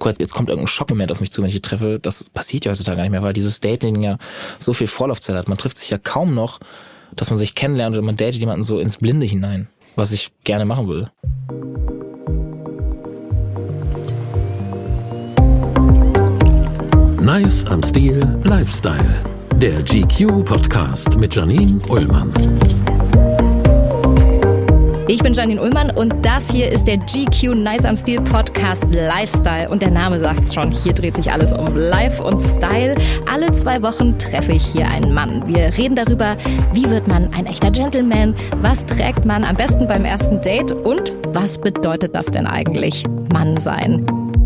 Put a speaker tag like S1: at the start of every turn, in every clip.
S1: jetzt kommt irgendein Schockmoment auf mich zu, wenn ich die treffe. Das passiert ja heutzutage gar nicht mehr, weil dieses Dating ja so viel Vorlaufzeit hat. Man trifft sich ja kaum noch, dass man sich kennenlernt oder man datet jemanden so ins Blinde hinein, was ich gerne machen würde.
S2: Nice am Stil Lifestyle. Der GQ-Podcast mit Janine Ullmann.
S3: Ich bin Janine Ullmann und das hier ist der GQ Nice am Stil Podcast Lifestyle. Und der Name sagt's schon, hier dreht sich alles um Life und Style. Alle 2 Wochen treffe ich hier einen Mann. Wir reden darüber, wie wird man ein echter Gentleman, was trägt man am besten beim ersten Date und was bedeutet das denn eigentlich, Mann sein?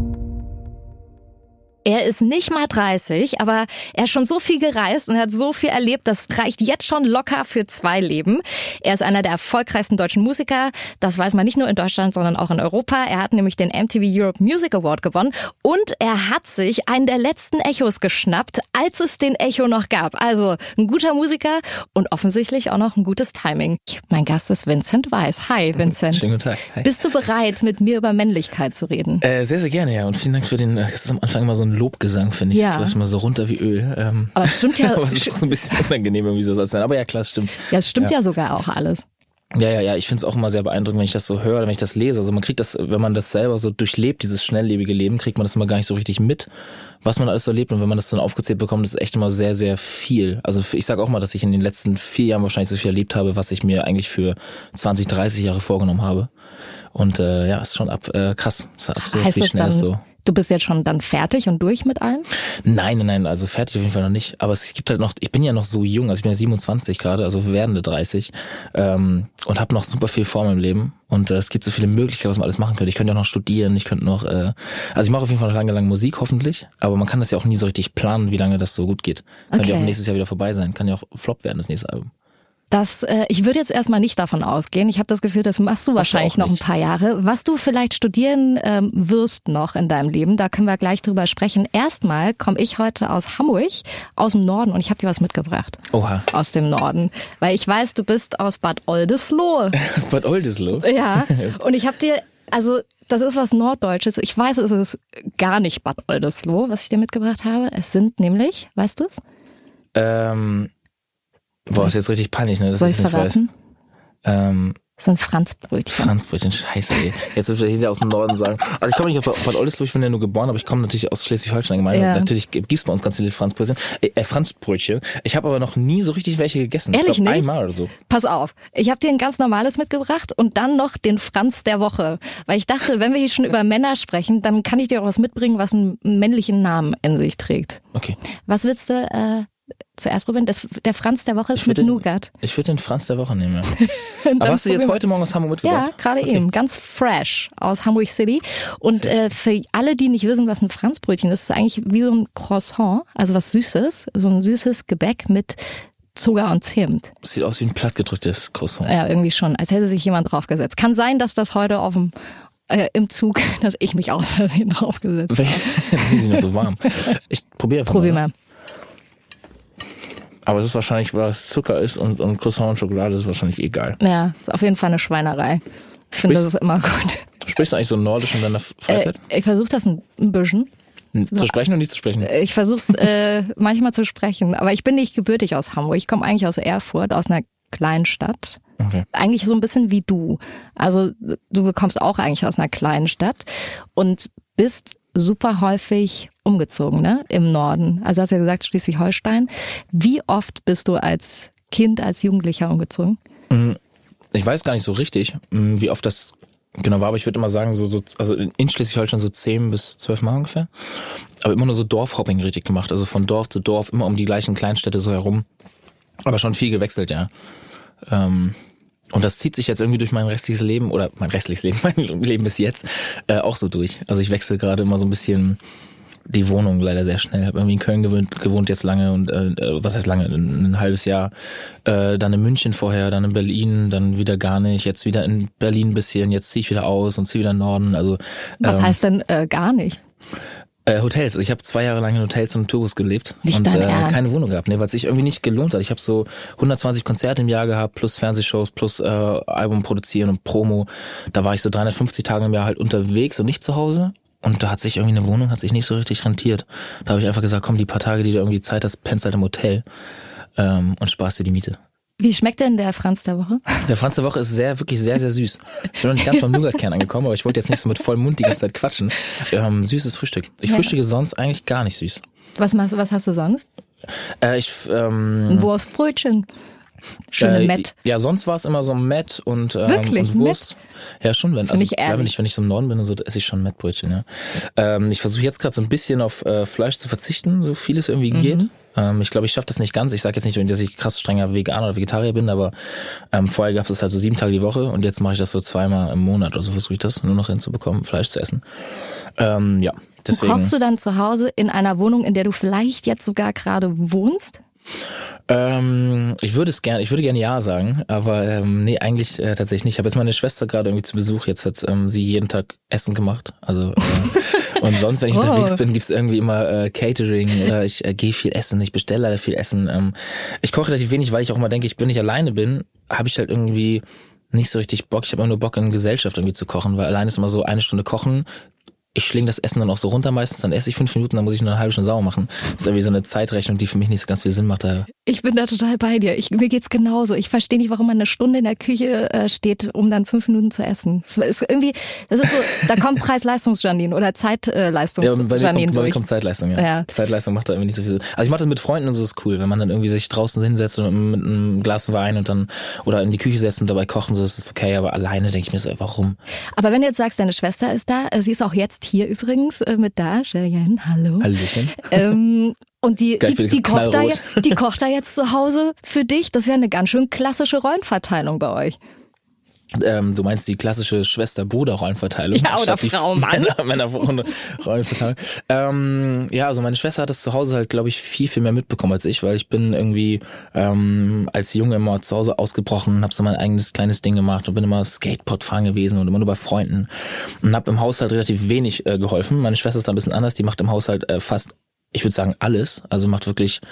S3: Er ist nicht mal 30, aber er ist schon so viel gereist und hat so viel erlebt, das reicht jetzt schon locker für 2 Leben. Er ist einer der erfolgreichsten deutschen Musiker. Das weiß man nicht nur in Deutschland, sondern auch in Europa. Er hat nämlich den MTV Europe Music Award gewonnen und er hat sich einen der letzten Echos geschnappt, als es den Echo noch gab. Also ein guter Musiker und offensichtlich auch noch ein gutes Timing. Mein Gast ist Vincent Weiss. Hi Vincent.
S1: Schönen guten Tag. Hi.
S3: Bist du bereit, mit mir über Männlichkeit zu reden?
S1: Sehr, sehr gerne, ja. Und vielen Dank für den, das ist am Anfang immer so ein Lobgesang, finde ich.
S3: Ja.
S1: Das läuft immer so runter wie Öl.
S3: Aber es stimmt ja.
S1: Aber es ist auch so ein bisschen unangenehm, irgendwie so sein. Aber ja, klar, es stimmt.
S3: Ja, es stimmt ja sogar auch alles.
S1: Ja. Ich finde es auch immer sehr beeindruckend, wenn ich das so höre, wenn ich das lese. Also man kriegt das, wenn man das selber so durchlebt, dieses schnelllebige Leben, kriegt man das immer gar nicht so richtig mit, was man alles so erlebt. Und wenn man das so aufgezählt bekommt, ist es echt immer sehr, sehr viel. Also ich sage auch mal, dass ich in den letzten 4 Jahren wahrscheinlich so viel erlebt habe, was ich mir eigentlich für 20, 30 Jahre vorgenommen habe. Und ist schon krass. Das ist absolut,
S3: heißt
S1: wie schnell es so.
S3: Du bist jetzt schon dann fertig und durch mit allem?
S1: Nein, also fertig auf jeden Fall noch nicht. Aber es gibt halt noch, ich bin ja noch so jung, also ich bin ja 27 gerade, also werdende 30 und habe noch super viel vor meinem Leben. Und es gibt so viele Möglichkeiten, was man alles machen könnte. Ich könnte auch noch studieren, ich könnte noch, also ich mache auf jeden Fall noch lange Musik hoffentlich, aber man kann das ja auch nie so richtig planen, wie lange das so gut geht. Kann ja auch nächstes Jahr wieder vorbei sein, kann ja auch Flop werden, das nächste Album.
S3: Ich würde jetzt erstmal nicht davon ausgehen. Ich habe das Gefühl, das machst du wahrscheinlich noch ein paar Jahre. Was du vielleicht studieren wirst noch in deinem Leben, da können wir gleich drüber sprechen. Erstmal komme ich heute aus Hamburg, aus dem Norden und ich habe dir was mitgebracht.
S1: Oha.
S3: Aus dem Norden. Weil ich weiß, du bist aus Bad Oldesloe.
S1: Aus Bad Oldesloe?
S3: Ja. Und ich habe dir, also das ist was Norddeutsches. Ich weiß, es ist gar nicht Bad Oldesloe, was ich dir mitgebracht habe. Es sind nämlich, weißt du es?
S1: Boah, ist jetzt richtig peinlich, ne?
S3: Soll ich es verraten? Das sind Franzbrötchen.
S1: Franzbrötchen, scheiße, ey. Jetzt wird jeder aus dem Norden sagen. Also ich komme nicht aus Bad Oldesloe, ich bin ja nur geboren, aber ich komme natürlich aus Schleswig-Holstein gemeint. Ja. Natürlich gibt's bei uns ganz viele Franzbrötchen. Franzbrötchen. Ich habe aber noch nie so richtig welche gegessen.
S3: Ehrlich,
S1: ich glaub,
S3: nicht?
S1: Einmal oder so.
S3: Pass auf, ich habe dir ein ganz normales mitgebracht und dann noch den Franz der Woche. Weil ich dachte, wenn wir hier schon über Männer sprechen, dann kann ich dir auch was mitbringen, was einen männlichen Namen in sich trägt.
S1: Okay.
S3: Was willst du zuerst probieren? Der Franz der Woche ist mit Nougat.
S1: Ich würde den Franz der Woche nehmen, ja. Aber hast du jetzt heute Morgen aus Hamburg mitgebracht?
S3: Ja, gerade eben. Ganz fresh aus Hamburg City. Und für alle, die nicht wissen, was ein Franzbrötchen ist, ist eigentlich wie so ein Croissant, also was Süßes, so ein süßes Gebäck mit Zucker und Zimt.
S1: Sieht aus wie ein plattgedrücktes Croissant.
S3: Ja, irgendwie schon, als hätte sich jemand draufgesetzt. Kann sein, dass das heute im Zug, dass ich mich aus Versehen draufgesetzt habe.
S1: Die sind noch so warm. Ich probiere einfach
S3: Probier mal.
S1: Aber das ist wahrscheinlich, weil es Zucker ist und Croissant und Schokolade ist wahrscheinlich egal.
S3: Ja, ist auf jeden Fall eine Schweinerei. Ich finde, das ist immer gut.
S1: Sprichst du eigentlich so Nordisch in deiner Freizeit?
S3: Ich versuche das ein bisschen.
S1: Zu sprechen und nicht zu sprechen?
S3: Ich versuche es manchmal zu sprechen, aber ich bin nicht gebürtig aus Hamburg. Ich komme eigentlich aus Erfurt, aus einer kleinen Stadt.
S1: Okay.
S3: Eigentlich so ein bisschen wie du. Also du kommst auch eigentlich aus einer kleinen Stadt und bist super häufig umgezogen, ne? Im Norden. Also hast du ja gesagt, Schleswig-Holstein. Wie oft bist du als Kind, als Jugendlicher umgezogen?
S1: Ich weiß gar nicht so richtig, wie oft das genau war, aber ich würde immer sagen, also in Schleswig-Holstein so 10 bis 12 Mal ungefähr. Aber immer nur so Dorfhopping richtig gemacht. Also von Dorf zu Dorf, immer um die gleichen Kleinstädte so herum. Aber schon viel gewechselt, ja. Und das zieht sich jetzt irgendwie durch mein restliches Leben, mein Leben bis jetzt, auch so durch. Also ich wechsle gerade immer so ein bisschen die Wohnung leider sehr schnell. Habe irgendwie in Köln gewohnt jetzt lange und was heißt lange? Ein halbes Jahr. Dann in München vorher, dann in Berlin, dann wieder gar nicht. Jetzt wieder in Berlin ein bisschen, jetzt ziehe ich wieder aus und ziehe wieder in den Norden. Also
S3: was heißt denn gar nicht?
S1: Hotels. Ich habe 2 Jahre lang in Hotels und Touris gelebt
S3: nicht
S1: und keine Wohnung gehabt, weil es sich irgendwie nicht gelohnt hat. Ich habe so 120 Konzerte im Jahr gehabt, plus Fernsehshows, plus Album produzieren und Promo. Da war ich so 350 Tage im Jahr halt unterwegs und nicht zu Hause. Und da hat sich irgendwie eine Wohnung nicht so richtig rentiert. Da habe ich einfach gesagt, komm, die paar Tage, die du irgendwie Zeit hast, pennst halt im Hotel und sparst dir die Miete.
S3: Wie schmeckt denn der Franz der Woche?
S1: Der Franz der Woche ist wirklich sehr, sehr süß. Ich bin noch nicht ganz beim Nougatkern angekommen, aber ich wollte jetzt nicht so mit vollem Mund die ganze Zeit quatschen. Süßes Frühstück. Ich frühstücke sonst eigentlich gar nicht süß.
S3: Was hast du sonst? Ein Wurstbrötchen. Schöne Mett.
S1: Ja, sonst war es immer so Mett und
S3: wirklich?
S1: Und Wurst. Mett? Ja, schon, wenn ich so im Norden bin und so, esse ich schon Mettbrötchen, ja. Ich versuche jetzt gerade so ein bisschen auf Fleisch zu verzichten, so viel es irgendwie geht. Ich glaube, ich schaffe das nicht ganz. Ich sage jetzt nicht, dass ich krass strenger Veganer oder Vegetarier bin, aber vorher gab es halt so 7 Tage die Woche und jetzt mache ich das so 2-mal im Monat oder so, versuche ich das nur noch hinzubekommen, Fleisch zu essen. Ja, deswegen.
S3: Kochst du dann zu Hause in einer Wohnung, in der du vielleicht jetzt sogar gerade wohnst?
S1: Ich würde gerne ja sagen, aber nee, eigentlich tatsächlich nicht. Ich habe jetzt meine Schwester gerade irgendwie zu Besuch, jetzt hat sie jeden Tag Essen gemacht. Also und sonst, wenn ich unterwegs bin, gibt's irgendwie immer Catering oder ich gehe viel essen, ich bestelle leider viel Essen. Ich koche relativ wenig, weil ich auch immer denke, wenn ich alleine bin, habe ich halt irgendwie nicht so richtig Bock. Ich habe immer nur Bock, in Gesellschaft irgendwie zu kochen, weil alleine ist immer so 1 Stunde kochen. Ich schlinge das Essen dann auch so runter meistens, dann esse ich 5 Minuten, dann muss ich nur eine halbe Stunde sauber machen. Das ist irgendwie so eine Zeitrechnung, die für mich nicht so ganz viel Sinn macht.
S3: Ich bin da total bei dir. Mir geht's genauso. Ich verstehe nicht, warum man eine Stunde in der Küche steht, um dann 5 Minuten zu essen. Das ist so, da kommt Preis-Leistungs-Janine oder Zeit-Leistungs-Janine
S1: durch. Kommt Zeitleistung, ja. Zeitleistung macht da irgendwie nicht so viel Sinn. Also ich mache das mit Freunden und so, ist cool, wenn man dann irgendwie sich draußen hinsetzt und mit einem Glas Wein und dann oder in die Küche setzt und dabei kochen, so ist es okay, aber alleine denke ich mir so, warum?
S3: Aber wenn du jetzt sagst, deine Schwester ist da, sie ist auch jetzt hier übrigens mit da, Cheyenne, hallo.
S1: Hallöchen.
S3: Und die kocht da jetzt zu Hause für dich. Das ist ja eine ganz schön klassische Rollenverteilung bei euch.
S1: Du meinst die klassische Schwester-Bruder-Rollenverteilung?
S3: Ja, oder Frau-Mann.
S1: Männer-Rollenverteilung. Ja, also meine Schwester hat das zu Hause halt, glaube ich, viel, viel mehr mitbekommen als ich, weil ich bin irgendwie als Junge immer zu Hause ausgebrochen, habe so mein eigenes kleines Ding gemacht und bin immer Skateboard fahren gewesen und immer nur bei Freunden und habe im Haushalt relativ wenig geholfen. Meine Schwester ist da ein bisschen anders, die macht im Haushalt fast, ich würde sagen, alles. Also macht wirklich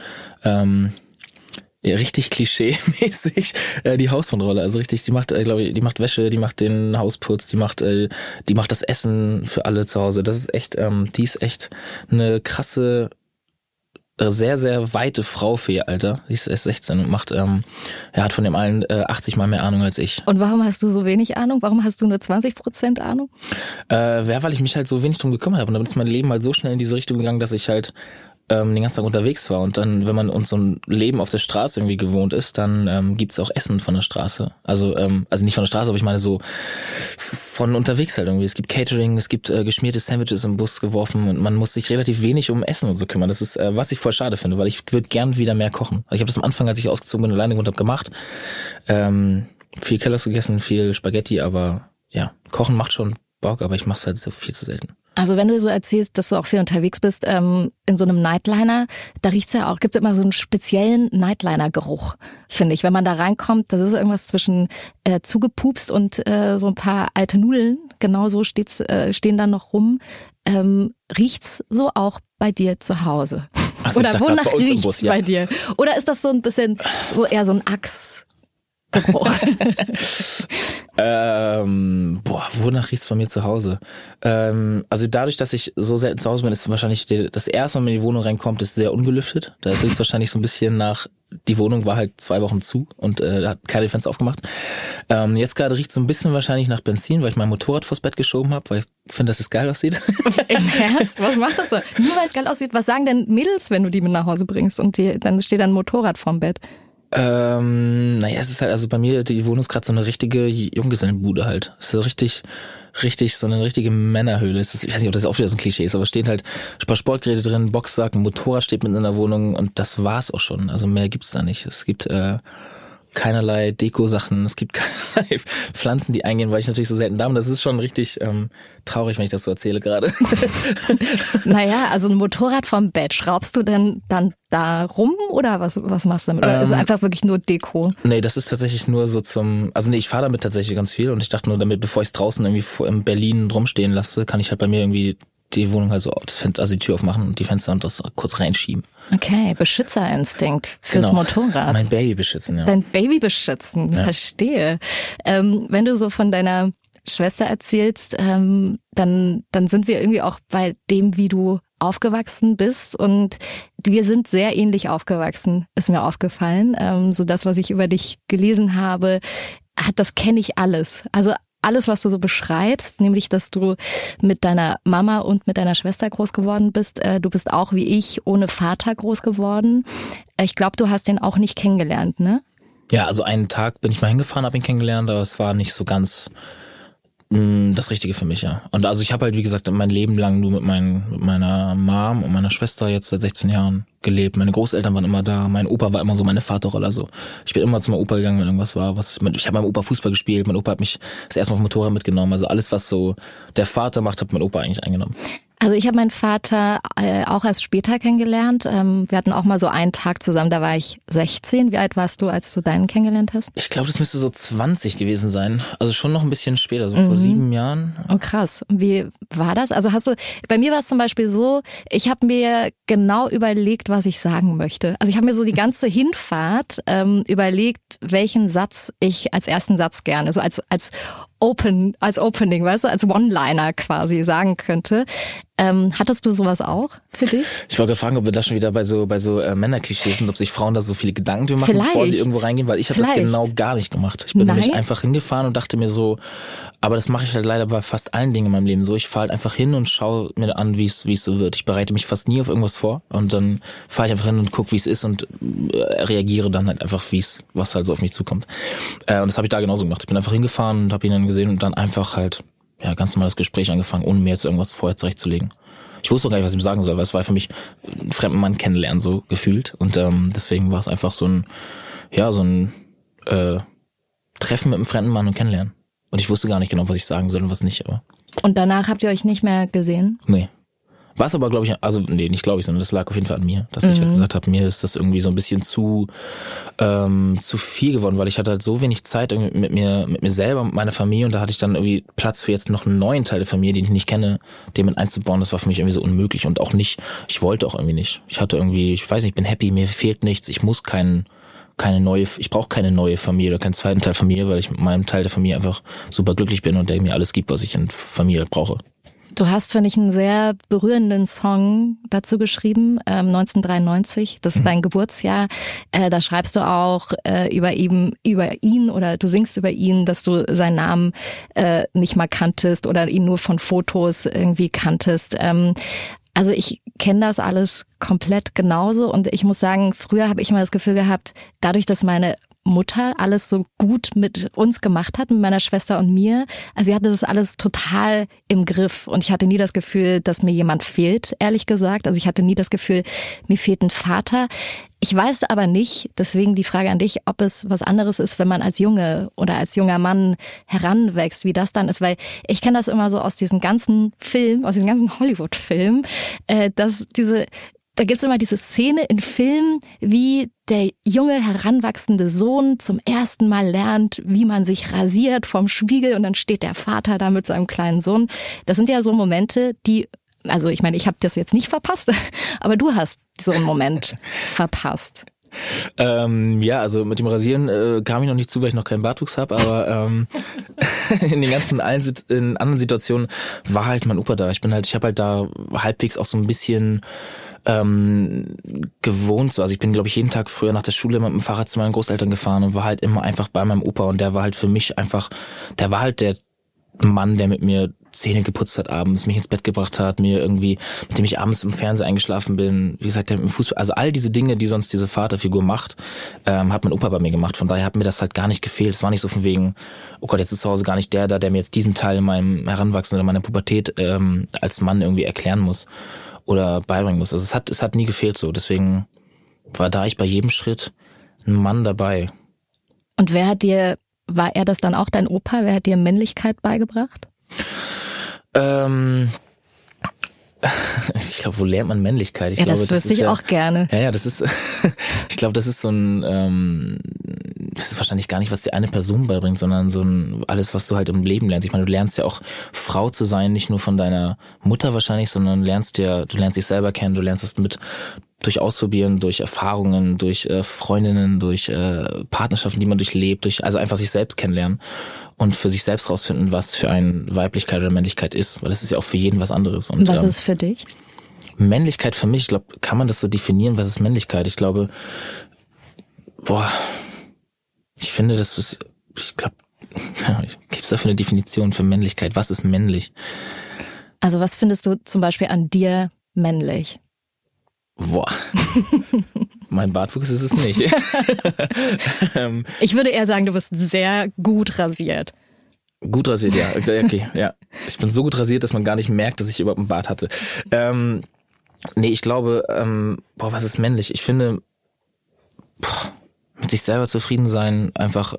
S1: richtig klischee-mäßig die Hausfrauenrolle. Also richtig, die macht, glaube ich, die macht Wäsche, die macht den Hausputz, die macht das Essen für alle zu Hause. Das ist echt, die ist echt eine krasse, sehr, sehr weite Frau für ihr Alter. Die ist erst 16 und hat von dem allen 80 Mal mehr Ahnung als ich.
S3: Und warum hast du so wenig Ahnung? Warum hast du nur 20% Ahnung?
S1: Weil ich mich halt so wenig drum gekümmert habe. Und dann ist mein Leben halt so schnell in diese Richtung gegangen, dass ich halt den ganzen Tag unterwegs war. Und dann, wenn man uns so ein Leben auf der Straße irgendwie gewohnt ist, dann gibt's auch Essen von der Straße. Also nicht von der Straße, aber ich meine so von unterwegs halt irgendwie. Es gibt Catering, es gibt geschmierte Sandwiches im Bus geworfen und man muss sich relativ wenig um Essen und so kümmern. Das ist, was ich voll schade finde, weil ich würde gern wieder mehr kochen. Also ich habe das am Anfang, als ich ausgezogen bin, alleine gewohnt habe, gemacht. Viel Kelloggs gegessen, viel Spaghetti, aber ja, Kochen macht schon Bock, aber ich mache es halt so viel zu selten.
S3: Also wenn du so erzählst, dass du auch viel unterwegs bist, in so einem Nightliner, da riecht's ja auch, gibt's immer so einen speziellen Nightliner-Geruch, finde ich. Wenn man da reinkommt, das ist irgendwas zwischen zugepupst und so ein paar alte Nudeln, genau so stehen dann noch rum. Riecht's so auch bei dir zu Hause?
S1: Also
S3: oder wonach riecht's
S1: Bus, ja.
S3: bei dir? Oder ist das so ein bisschen so eher so ein Geruch?
S1: Wonach riecht's bei mir zu Hause? Also dadurch, dass ich so selten zu Hause bin, ist wahrscheinlich das erste, wenn man in die Wohnung reinkommt, ist sehr ungelüftet. Da riecht's wahrscheinlich so ein bisschen nach, die Wohnung war halt 2 Wochen zu und hat keine Fenster aufgemacht. Jetzt gerade riecht's so ein bisschen wahrscheinlich nach Benzin, weil ich mein Motorrad vors Bett geschoben habe, weil ich finde, dass es geil aussieht.
S3: Im Ernst? Was macht das so? Nur weil es geil aussieht, was sagen denn Mädels, wenn du die mit nach Hause bringst und dann steht ein Motorrad vorm Bett?
S1: Es ist halt, also bei mir, die Wohnung ist gerade so eine richtige Junggesellenbude halt. Es ist so richtig so eine richtige Männerhöhle. Ich weiß nicht, ob das auch wieder so ein Klischee ist, aber stehen halt ein paar Sportgeräte drin, Boxsack, ein Motorrad steht mitten in der Wohnung und das war's auch schon. Also mehr gibt's da nicht. Es gibt keinerlei Deko-Sachen, es gibt keinerlei Pflanzen, die eingehen, weil ich natürlich so selten da bin. Das ist schon richtig traurig, wenn ich das so erzähle gerade.
S3: Naja, also ein Motorrad vom Bett, schraubst du denn dann da rum oder was machst du damit? Oder ist es einfach wirklich nur Deko?
S1: Nee, das ist tatsächlich nur so ich fahre damit tatsächlich ganz viel und ich dachte nur damit, bevor ich es draußen irgendwie in Berlin rumstehen lasse, kann ich halt bei mir irgendwie die Wohnung halt so, also die Tür aufmachen und die Fenster und das kurz reinschieben.
S3: Okay, Beschützerinstinkt fürs Motorrad.
S1: Mein Baby beschützen, ja.
S3: Dein Baby beschützen, ja. Verstehe. Wenn du so von deiner Schwester erzählst, dann sind wir irgendwie auch bei dem, wie du aufgewachsen bist, und wir sind sehr ähnlich aufgewachsen, ist mir aufgefallen. So das, was ich über dich gelesen habe, das kenne ich alles. Also alles, was du so beschreibst, nämlich, dass du mit deiner Mama und mit deiner Schwester groß geworden bist. Du bist auch wie ich ohne Vater groß geworden. Ich glaube, du hast den auch nicht kennengelernt, ne?
S1: Ja, also einen Tag bin ich mal hingefahren, habe ihn kennengelernt, aber es war nicht so ganz das Richtige für mich, ja. Und also ich habe halt, wie gesagt, mein Leben lang nur mit meiner Mom und meiner Schwester jetzt seit 16 Jahren gelebt. Meine Großeltern waren immer da, mein Opa war immer so meine Vaterrolle. Also ich bin immer zu meinem Opa gegangen, wenn irgendwas war. Ich habe meinem Opa Fußball gespielt, mein Opa hat mich das erste Mal auf dem Motorrad mitgenommen. Also alles, was so der Vater macht, hat mein Opa eigentlich eingenommen.
S3: Also ich habe meinen Vater auch erst später kennengelernt. Wir hatten auch mal so einen Tag zusammen, da war ich 16. Wie alt warst du, als du deinen kennengelernt hast?
S1: Ich glaube, das müsste so 20 gewesen sein. Also schon noch ein bisschen später, so vor 7 Jahren.
S3: Oh krass. Wie war das? Also bei mir war es zum Beispiel so, ich habe mir genau überlegt, was ich sagen möchte. Also ich habe mir so die ganze Hinfahrt überlegt, welchen Satz ich als ersten Satz gerne, so als Opening, weißt du, als One-Liner quasi sagen könnte. Hattest du sowas auch für dich?
S1: Ich wollte fragen, ob wir da schon wieder bei so Männerklischees sind, ob sich Frauen da so viele Gedanken drüber machen, bevor sie irgendwo reingehen, weil ich habe das genau gar nicht gemacht. Ich bin nämlich einfach hingefahren und dachte mir so, aber das mache ich halt leider bei fast allen Dingen in meinem Leben so. Ich fahre halt einfach hin und schaue mir an, wie es so wird. Ich bereite mich fast nie auf irgendwas vor und dann fahre ich einfach hin und gucke, wie es ist und reagiere dann halt einfach, was halt so auf mich zukommt. Und das habe ich da genauso gemacht. Ich bin einfach hingefahren und habe ihn dann gesehen und dann einfach halt ganz normales Gespräch angefangen, ohne mir jetzt irgendwas vorher zurechtzulegen. Ich wusste auch gar nicht, was ich ihm sagen soll, weil es war für mich einen fremden Mann kennenlernen, so gefühlt. Und deswegen war es einfach so ein Treffen mit einem fremden Mann und kennenlernen. Und ich wusste gar nicht genau, was ich sagen soll und was nicht. Aber.
S3: Und danach habt ihr euch nicht mehr gesehen?
S1: Nee. Was aber, glaube ich, nicht glaube ich, sondern das lag auf jeden Fall an mir, dass ich halt gesagt habe, mir ist das irgendwie so ein bisschen zu viel geworden, weil ich hatte halt so wenig Zeit mit mir selber und meiner Familie, und da hatte ich dann irgendwie Platz für jetzt noch einen neuen Teil der Familie, den ich nicht kenne, den mit einzubauen. Das war für mich irgendwie so unmöglich und auch nicht, ich wollte auch irgendwie nicht. Ich hatte irgendwie, ich weiß nicht, ich bin happy, mir fehlt nichts, ich muss ich brauche keine neue Familie oder keinen zweiten Teil Familie, weil ich mit meinem Teil der Familie einfach super glücklich bin und der mir alles gibt, was ich in Familie brauche.
S3: Du hast, finde ich, einen sehr berührenden Song dazu geschrieben, 1993, das ist dein Geburtsjahr. Da schreibst du auch über ihn oder du singst über ihn, dass du seinen Namen nicht mal kanntest oder ihn nur von Fotos irgendwie kanntest. Also ich kenne das alles komplett genauso, und ich muss sagen, früher habe ich immer das Gefühl gehabt, dadurch, dass meine Mutter alles so gut mit uns gemacht hat, mit meiner Schwester und mir. Also sie hatte das alles total im Griff, und ich hatte nie das Gefühl, dass mir jemand fehlt, ehrlich gesagt. Also ich hatte nie das Gefühl, mir fehlt ein Vater. Ich weiß aber nicht, deswegen die Frage an dich, ob es was anderes ist, wenn man als Junge oder als junger Mann heranwächst, wie das dann ist, weil ich kenne das immer so aus diesen ganzen Filmen, aus diesen ganzen Hollywood-Filmen, da gibt's immer diese Szene in Filmen, wie der junge, heranwachsende Sohn zum ersten Mal lernt, wie man sich rasiert vom Spiegel, und dann steht der Vater da mit seinem kleinen Sohn. Das sind ja so Momente, also ich meine, ich habe das jetzt nicht verpasst, aber du hast so einen Moment verpasst.
S1: Also mit dem Rasieren kam ich noch nicht zu, weil ich noch keinen Bartwuchs habe, aber in den ganzen in anderen Situationen war halt mein Opa da. Ich habe halt da halbwegs auch so ein bisschen gewohnt. So. Also ich bin, glaube ich, jeden Tag früher nach der Schule mit dem Fahrrad zu meinen Großeltern gefahren und war halt immer einfach bei meinem Opa, und der war halt für mich der war halt der Mann, der mit mir Zähne geputzt hat abends, mich ins Bett gebracht hat, mit dem ich abends im Fernseher eingeschlafen bin, wie gesagt, der mit dem Fußball, also all diese Dinge, die sonst diese Vaterfigur macht, hat mein Opa bei mir gemacht. Von daher hat mir das halt gar nicht gefehlt. Es war nicht so von wegen, oh Gott, jetzt ist zu Hause gar nicht der mir jetzt diesen Teil in meinem Heranwachsen oder meiner Pubertät als Mann irgendwie erklären muss oder beibringen muss. Also es hat nie gefehlt so. Deswegen war ich bei jedem Schritt ein Mann dabei.
S3: Und war er das dann auch, dein Opa? Wer hat dir Männlichkeit beigebracht?
S1: Ich glaube, wo lernt man Männlichkeit?
S3: Das wüsste ich auch gerne.
S1: Ja, das ist, ich glaube, das ist so das ist wahrscheinlich gar nicht, was dir eine Person beibringt, sondern alles, was du halt im Leben lernst. Ich meine, du lernst ja auch Frau zu sein, nicht nur von deiner Mutter wahrscheinlich, sondern du lernst dich selber kennen, du lernst es mit durch Ausprobieren, durch Erfahrungen, durch Freundinnen, durch Partnerschaften, die man durchlebt, also einfach sich selbst kennenlernen und für sich selbst rausfinden, was für eine Weiblichkeit oder Männlichkeit ist, weil das ist ja auch für jeden was anderes. Und
S3: was ist für dich?
S1: Männlichkeit für mich, ich glaube, kann man das so definieren, was ist Männlichkeit? Ich glaube, ich finde, ich glaube, gibt es dafür eine Definition für Männlichkeit? Was ist männlich?
S3: Also was findest du zum Beispiel an dir männlich?
S1: Mein Bartwuchs ist es nicht.
S3: Ich würde eher sagen, du bist sehr gut rasiert.
S1: Gut rasiert, ja. Okay, ja. Ich bin so gut rasiert, dass man gar nicht merkt, dass ich überhaupt einen Bart hatte. Ich glaube, was ist männlich? Ich finde, mit sich selber zufrieden sein, einfach,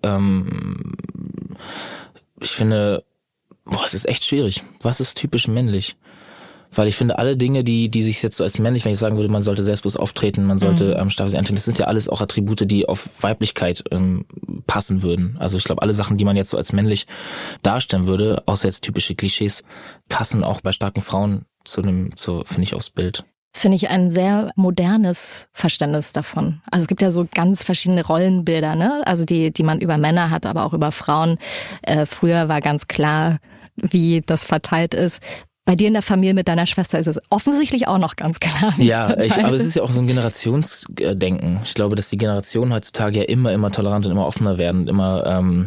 S1: ich finde, es ist echt schwierig. Was ist typisch männlich? Weil ich finde, alle Dinge, die sich jetzt so als männlich, wenn ich sagen würde, man sollte selbstbewusst auftreten, man sollte stark sein, das sind ja alles auch Attribute, die auf Weiblichkeit passen würden. Also ich glaube, alle Sachen, die man jetzt so als männlich darstellen würde, außer jetzt typische Klischees, passen auch bei starken Frauen finde ich, aufs Bild.
S3: Finde ich ein sehr modernes Verständnis davon. Also es gibt ja so ganz verschiedene Rollenbilder, ne? Also die man über Männer hat, aber auch über Frauen. Früher war ganz klar, wie das verteilt ist. Bei dir in der Familie mit deiner Schwester ist es offensichtlich auch noch ganz klar.
S1: Ja, aber es ist ja auch so ein Generationsdenken. Ich glaube, dass die Generationen heutzutage ja immer tolerant und immer offener werden, immer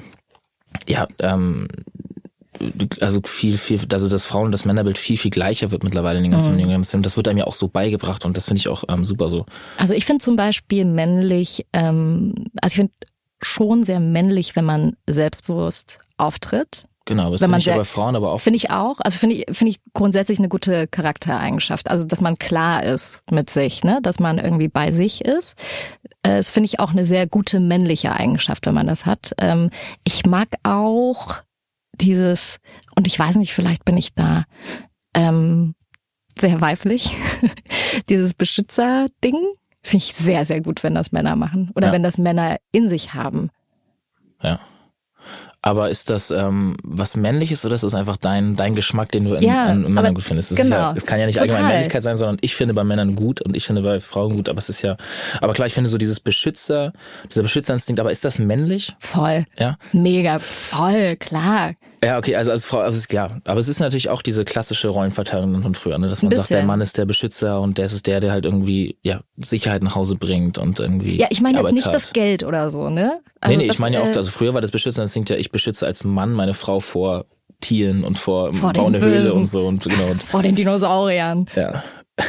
S1: also also das Frauen- und das Männerbild viel gleicher wird mittlerweile in den ganzen Generationen. Das wird einem ja auch so beigebracht und das finde ich auch super so.
S3: Also ich finde zum Beispiel männlich, ich finde schon sehr männlich, wenn man selbstbewusst auftritt.
S1: Genau, das finde ich ja bei Frauen aber auch.
S3: Finde ich auch. Also finde ich grundsätzlich eine gute Charaktereigenschaft. Also, dass man klar ist mit sich, ne, dass man irgendwie bei sich ist. Das finde ich auch eine sehr gute männliche Eigenschaft, wenn man das hat. Ich mag auch dieses, und ich weiß nicht, vielleicht bin ich da sehr weiblich, dieses Beschützer-Ding. Finde ich sehr, sehr gut, wenn das Männer machen. Oder wenn das Männer in sich haben.
S1: Ja. Aber ist das was Männliches oder ist das einfach dein Geschmack, den du in Männern gut findest? Es kann ja nicht allgemein Männlichkeit sein, sondern ich finde bei Männern gut und ich finde bei Frauen gut, aber es ist ja, aber klar, ich finde so dieser Beschützerinstinkt, aber ist das männlich?
S3: Voll.
S1: Ja?
S3: Mega, voll, klar.
S1: Ja, okay, also als Frau, klar. Aber es ist natürlich auch diese klassische Rollenverteilung von früher, ne? Dass man sagt, der Mann ist der Beschützer und der ist der halt irgendwie Sicherheit nach Hause bringt und irgendwie.
S3: Ja, ich meine jetzt nicht das Geld oder so, ne?
S1: Also nee, ich meine ja auch, also früher war das Beschützerinstinkt ja, ich beschütze als Mann meine Frau vor Tieren und vor Bau einer Höhle und so und genau.
S3: Vor den Dinosauriern.
S1: Ja.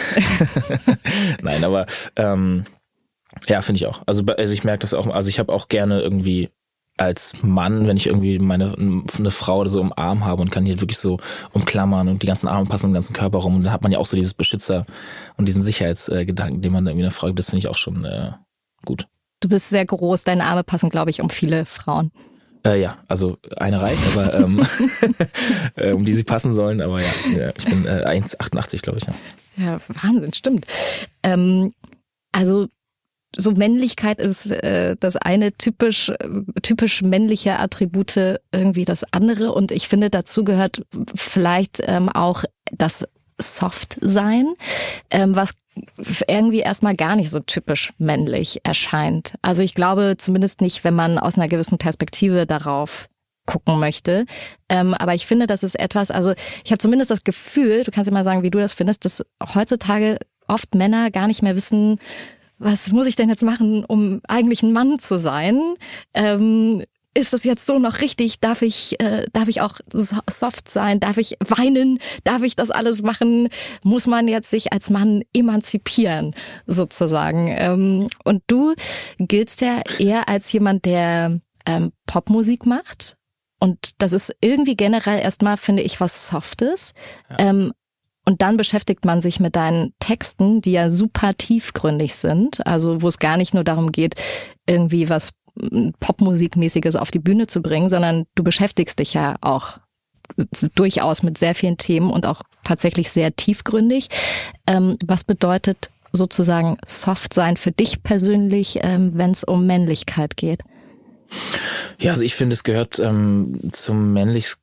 S1: Nein, aber finde ich auch. Also ich merke das auch, also ich habe auch gerne irgendwie als Mann, wenn ich irgendwie eine Frau oder so im Arm habe und kann die wirklich so umklammern und die ganzen Arme passen um den ganzen Körper rum und dann hat man ja auch so dieses Beschützer und diesen Sicherheitsgedanken, den man irgendwie einer Frau gibt, das finde ich auch schon gut.
S3: Du bist sehr groß, deine Arme passen, glaube ich, um viele Frauen.
S1: Ja, also eine reicht, aber um die sie passen sollen, aber ja ich bin 1,88, glaube ich.
S3: Ja, Wahnsinn, stimmt. Also so Männlichkeit ist das eine typisch männliche Attribute, irgendwie das andere. Und ich finde, dazu gehört vielleicht auch das Soft-Sein, was irgendwie erstmal gar nicht so typisch männlich erscheint. Also ich glaube zumindest nicht, wenn man aus einer gewissen Perspektive darauf gucken möchte. Aber ich finde, das ist etwas, also ich habe zumindest das Gefühl, du kannst ja mal sagen, wie du das findest, dass heutzutage oft Männer gar nicht mehr wissen, was muss ich denn jetzt machen, um eigentlich ein Mann zu sein? Ist das jetzt so noch richtig? Darf ich auch soft sein? Darf ich weinen? Darf ich das alles machen? Muss man jetzt sich als Mann emanzipieren, sozusagen? Und du giltst ja eher als jemand, der Popmusik macht. Und das ist irgendwie generell erstmal, finde ich, was Softes. Ja. Und dann beschäftigt man sich mit deinen Texten, die ja super tiefgründig sind. Also wo es gar nicht nur darum geht, irgendwie was Popmusikmäßiges auf die Bühne zu bringen, sondern du beschäftigst dich ja auch durchaus mit sehr vielen Themen und auch tatsächlich sehr tiefgründig. Was bedeutet sozusagen soft sein für dich persönlich, wenn es um Männlichkeit geht?
S1: Ja, also ich finde, es gehört zum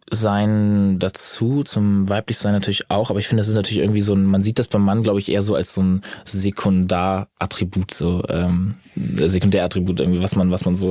S1: Sein dazu, zum Weiblichsein natürlich auch, aber ich finde, das ist natürlich irgendwie so man sieht das beim Mann, glaube ich, eher so als so ein Sekundarattribut, Sekundärattribut irgendwie, was man so,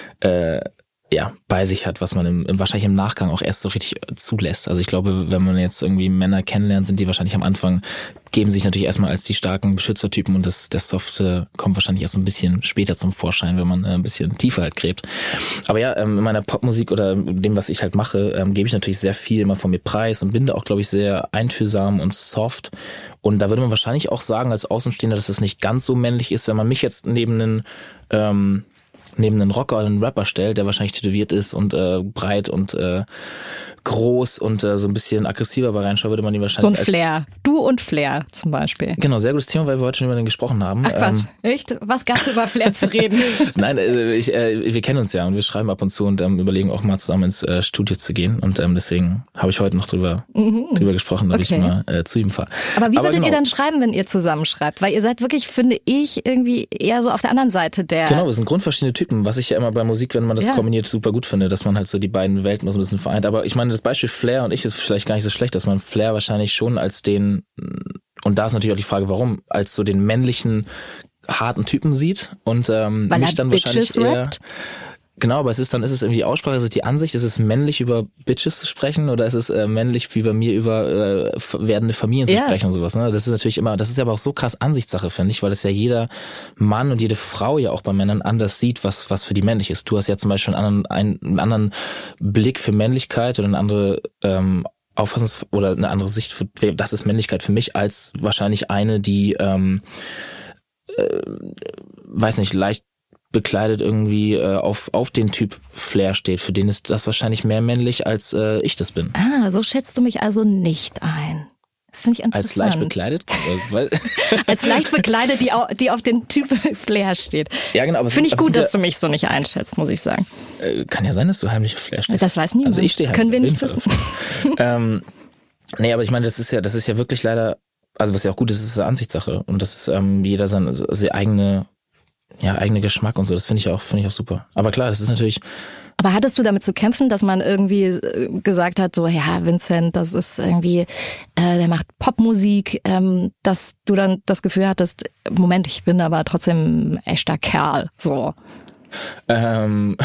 S1: bei sich hat, was man wahrscheinlich im Nachgang auch erst so richtig zulässt. Also ich glaube, wenn man jetzt irgendwie Männer kennenlernt, sind die wahrscheinlich am Anfang, geben sich natürlich erstmal als die starken Beschützertypen und der Softe kommt wahrscheinlich erst ein bisschen später zum Vorschein, wenn man ein bisschen tiefer halt gräbt. Aber ja, in meiner Popmusik oder dem, was ich halt mache, gebe ich natürlich sehr viel immer von mir preis und bin da auch, glaube ich, sehr einfühlsam und soft. Und da würde man wahrscheinlich auch sagen, als Außenstehender, dass es nicht ganz so männlich ist, wenn man mich jetzt neben einen Rocker oder einen Rapper stellt, der wahrscheinlich tätowiert ist und breit und groß und so ein bisschen aggressiver bei reinschaut, würde man ihn wahrscheinlich
S3: so ein Flair. Du und Flair zum Beispiel.
S1: Genau, sehr gutes Thema, weil wir heute schon über den gesprochen haben.
S3: Ach Quatsch, echt? Was gab's über Flair zu reden?
S1: Nein, wir kennen uns ja und wir schreiben ab und zu und überlegen auch mal zusammen ins Studio zu gehen und deswegen habe ich heute noch drüber gesprochen, dass ich mal zu ihm fahre.
S3: Aber wie würdet ihr dann schreiben, wenn ihr zusammenschreibt? Weil ihr seid wirklich, finde ich, irgendwie eher so auf der anderen Seite der...
S1: Genau, wir sind grundverschiedene Typen, was ich ja immer bei Musik, wenn man das kombiniert, super gut finde, dass man halt so die beiden Welten so ein bisschen vereint. Aber ich meine, das Beispiel Flair und ich ist vielleicht gar nicht so schlecht, dass man Flair wahrscheinlich schon als den, und da ist natürlich auch die Frage, warum, als so den männlichen, harten Typen sieht und mich dann wahrscheinlich eher... Genau, aber ist es irgendwie die Aussprache, ist es die Ansicht, ist es männlich über Bitches zu sprechen oder ist es männlich wie bei mir über werdende Familien zu sprechen und sowas, ne? Das ist natürlich immer, das ist aber auch so krass Ansichtssache, finde ich, weil das ja jeder Mann und jede Frau ja auch bei Männern anders sieht, was für die männlich ist. Du hast ja zum Beispiel einen anderen Blick für Männlichkeit oder eine andere oder eine andere Sicht für, das ist Männlichkeit für mich, als wahrscheinlich eine, die weiß nicht, leicht bekleidet irgendwie auf den Typ Flair steht. Für den ist das wahrscheinlich mehr männlich, als ich das bin.
S3: Ah, so schätzt du mich also nicht ein. Das finde ich interessant.
S1: Als leicht bekleidet?
S3: Als leicht bekleidet, die auf den Typ Flair steht.
S1: Ja, genau.
S3: Finde ich gut, dass du mich so nicht einschätzt, muss ich sagen.
S1: Kann ja sein, dass du heimlich auf Flair stehst.
S3: Das weiß niemand.
S1: Also ich stehe
S3: das können wir nicht wissen.
S1: Nee, aber ich meine, das ist ja wirklich leider, also was ja auch gut ist, ist eine Ansichtssache. Und das ist jeder seine eigene Geschmack und so, das finde ich auch super. Aber klar, das ist natürlich...
S3: Aber hattest du damit zu kämpfen, dass man irgendwie gesagt hat, so, ja, Vincent, das ist irgendwie, der macht Popmusik, dass du dann das Gefühl hattest, Moment, ich bin aber trotzdem ein echter Kerl, so.
S1: Also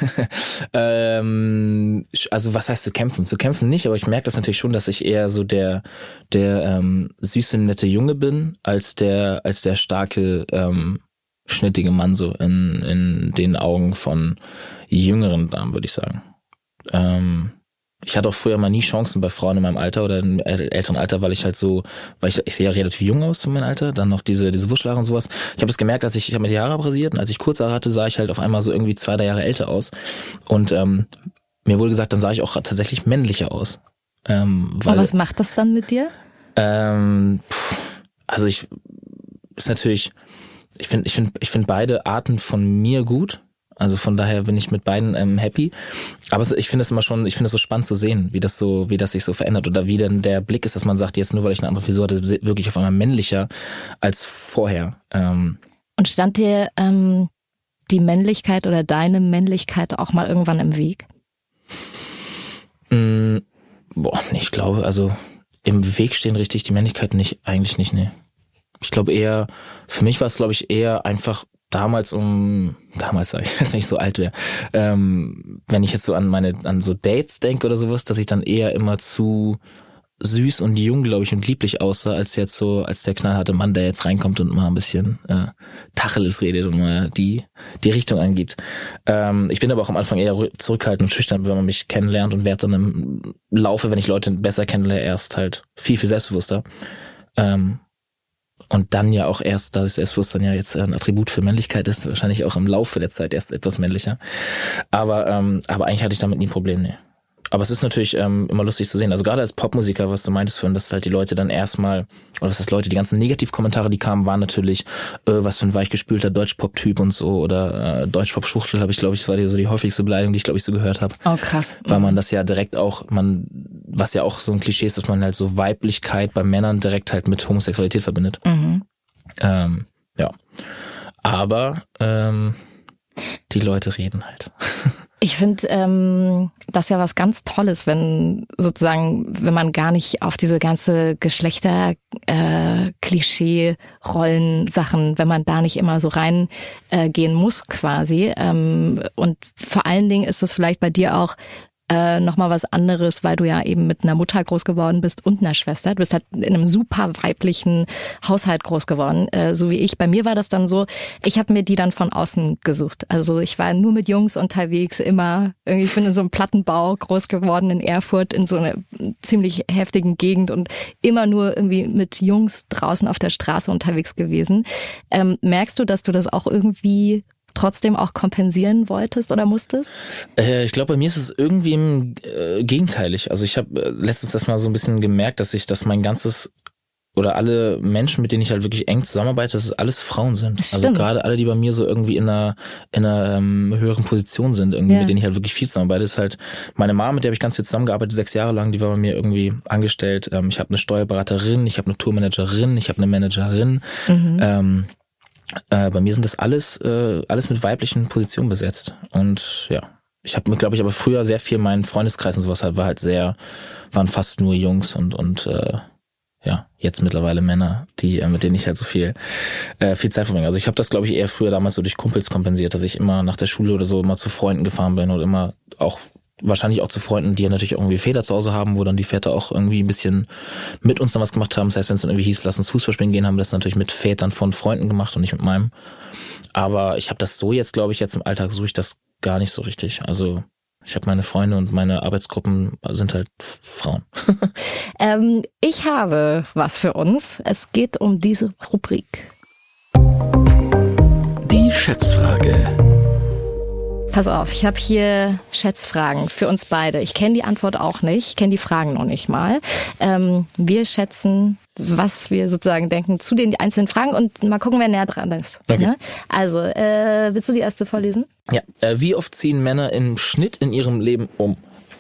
S1: was heißt zu kämpfen? Zu kämpfen nicht, aber ich merke das natürlich schon, dass ich eher so der süße, nette Junge bin, als der starke, schnittige Mann so in den Augen von jüngeren Damen, würde ich sagen. Ich hatte auch früher mal nie Chancen bei Frauen in meinem Alter oder im älteren Alter, weil ich sehe ja relativ jung aus für mein Alter, dann noch diese Wuschelhaare und sowas. Ich habe das gemerkt, ich habe mir die Haare abrasiert und als ich Kurzhaare hatte, sah ich halt auf einmal so irgendwie 2-3 Jahre älter aus und mir wurde gesagt, dann sah ich auch tatsächlich männlicher aus.
S3: Und was macht das dann mit dir?
S1: Also ich finde beide Arten von mir gut. Also von daher bin ich mit beiden happy. Aber ich finde es so spannend zu sehen, wie das sich so verändert oder wie denn der Blick ist, dass man sagt, jetzt nur weil ich eine andere Frisur hatte, wirklich auf einmal männlicher als vorher.
S3: Und stand dir die Männlichkeit oder deine Männlichkeit auch mal irgendwann im Weg?
S1: Ich glaube, also im Weg stehen richtig die Männlichkeit eigentlich nicht, nee. Ich glaube eher, für mich war es, glaube ich, eher einfach damals sage ich, als wenn ich so alt wäre, wenn ich jetzt so an so Dates denke oder sowas, dass ich dann eher immer zu süß und jung, glaube ich, und lieblich aussah, als der knallharte Mann, der jetzt reinkommt und mal ein bisschen Tacheles redet und mal die Richtung angibt. Ich bin aber auch am Anfang eher zurückhaltend und schüchtern, wenn man mich kennenlernt und werde dann im Laufe, wenn ich Leute besser kennenlerne, erst halt viel, viel selbstbewusster. Und dann ja auch erst, da das Selbstbewusstsein ja jetzt ein Attribut für Männlichkeit ist, wahrscheinlich auch im Laufe der Zeit erst etwas männlicher. Aber eigentlich hatte ich damit nie ein Problem, nee. Aber es ist natürlich immer lustig zu sehen. Also gerade als Popmusiker, was du meintest vorhin, dass halt die Leute dann erstmal, oder was heißt Leute, die ganzen Negativkommentare, die kamen, waren natürlich, was für ein weichgespülter Deutschpop-Typ und so, oder Deutschpop-Schuchtel, habe ich, glaube ich, das war so die häufigste Beleidigung, die ich, glaube ich, so gehört habe.
S3: Oh, krass.
S1: Weil man das ja direkt auch, was ja auch so ein Klischee ist, dass man halt so Weiblichkeit bei Männern direkt halt mit Homosexualität verbindet.
S3: Mhm.
S1: Ja. Aber die Leute reden halt.
S3: Ich finde das ja was ganz Tolles, wenn man gar nicht auf diese ganze Geschlechter-Klischee-Rollen-Sachen, wenn man da nicht immer so rein gehen muss quasi. Und vor allen Dingen ist es vielleicht bei dir auch nochmal was anderes, weil du ja eben mit einer Mutter groß geworden bist und einer Schwester. Du bist halt in einem super weiblichen Haushalt groß geworden, so wie ich. Bei mir war das dann so, ich habe mir die dann von außen gesucht. Also ich war nur mit Jungs unterwegs, immer. Ich bin in so einem Plattenbau groß geworden in Erfurt, in so einer ziemlich heftigen Gegend und immer nur irgendwie mit Jungs draußen auf der Straße unterwegs gewesen. Merkst du, dass du das auch irgendwie trotzdem auch kompensieren wolltest oder musstest?
S1: Ich glaube, bei mir ist es irgendwie gegenteilig. Also ich habe letztens das mal so ein bisschen gemerkt, dass mein ganzes oder alle Menschen, mit denen ich halt wirklich eng zusammenarbeite, dass es alles Frauen sind. Also gerade alle, die bei mir so irgendwie in einer höheren Position sind, irgendwie, mit denen ich halt wirklich viel zusammenarbeite, ist halt meine Mama, mit der habe ich ganz viel zusammengearbeitet, 6 Jahre lang, die war bei mir irgendwie angestellt. Ich habe eine Steuerberaterin, ich habe eine Tourmanagerin, ich habe eine Managerin. Bei mir sind das alles mit weiblichen Positionen besetzt. Und ja, ich habe mir, glaube ich, aber früher sehr viel, mein Freundeskreis und sowas halt waren fast nur Jungs und jetzt mittlerweile Männer, mit denen ich halt so viel Zeit verbringe. Also ich habe das, glaube ich, eher früher damals so durch Kumpels kompensiert, dass ich immer nach der Schule oder so immer zu Freunden gefahren bin oder immer auch wahrscheinlich auch zu Freunden, die ja natürlich irgendwie Väter zu Hause haben, wo dann die Väter auch irgendwie ein bisschen mit uns dann was gemacht haben. Das heißt, wenn es dann irgendwie hieß, lass uns Fußball spielen gehen, haben wir das natürlich mit Vätern von Freunden gemacht und nicht mit meinem. Aber ich habe das so jetzt, glaube ich, jetzt im Alltag suche ich das gar nicht so richtig. Also ich habe meine Freunde und meine Arbeitsgruppen sind halt Frauen.
S3: Ich habe was für uns. Es geht um diese Rubrik.
S2: Die Schätzfrage.
S3: Pass auf, ich habe hier Schätzfragen für uns beide. Ich kenne die Antwort auch nicht, ich kenne die Fragen noch nicht mal. Wir schätzen, was wir sozusagen denken zu den einzelnen Fragen und mal gucken, wer näher dran ist.
S1: Okay.
S3: Ja? Also, willst du die erste vorlesen?
S1: Ja. Wie oft ziehen Männer im Schnitt in ihrem Leben um?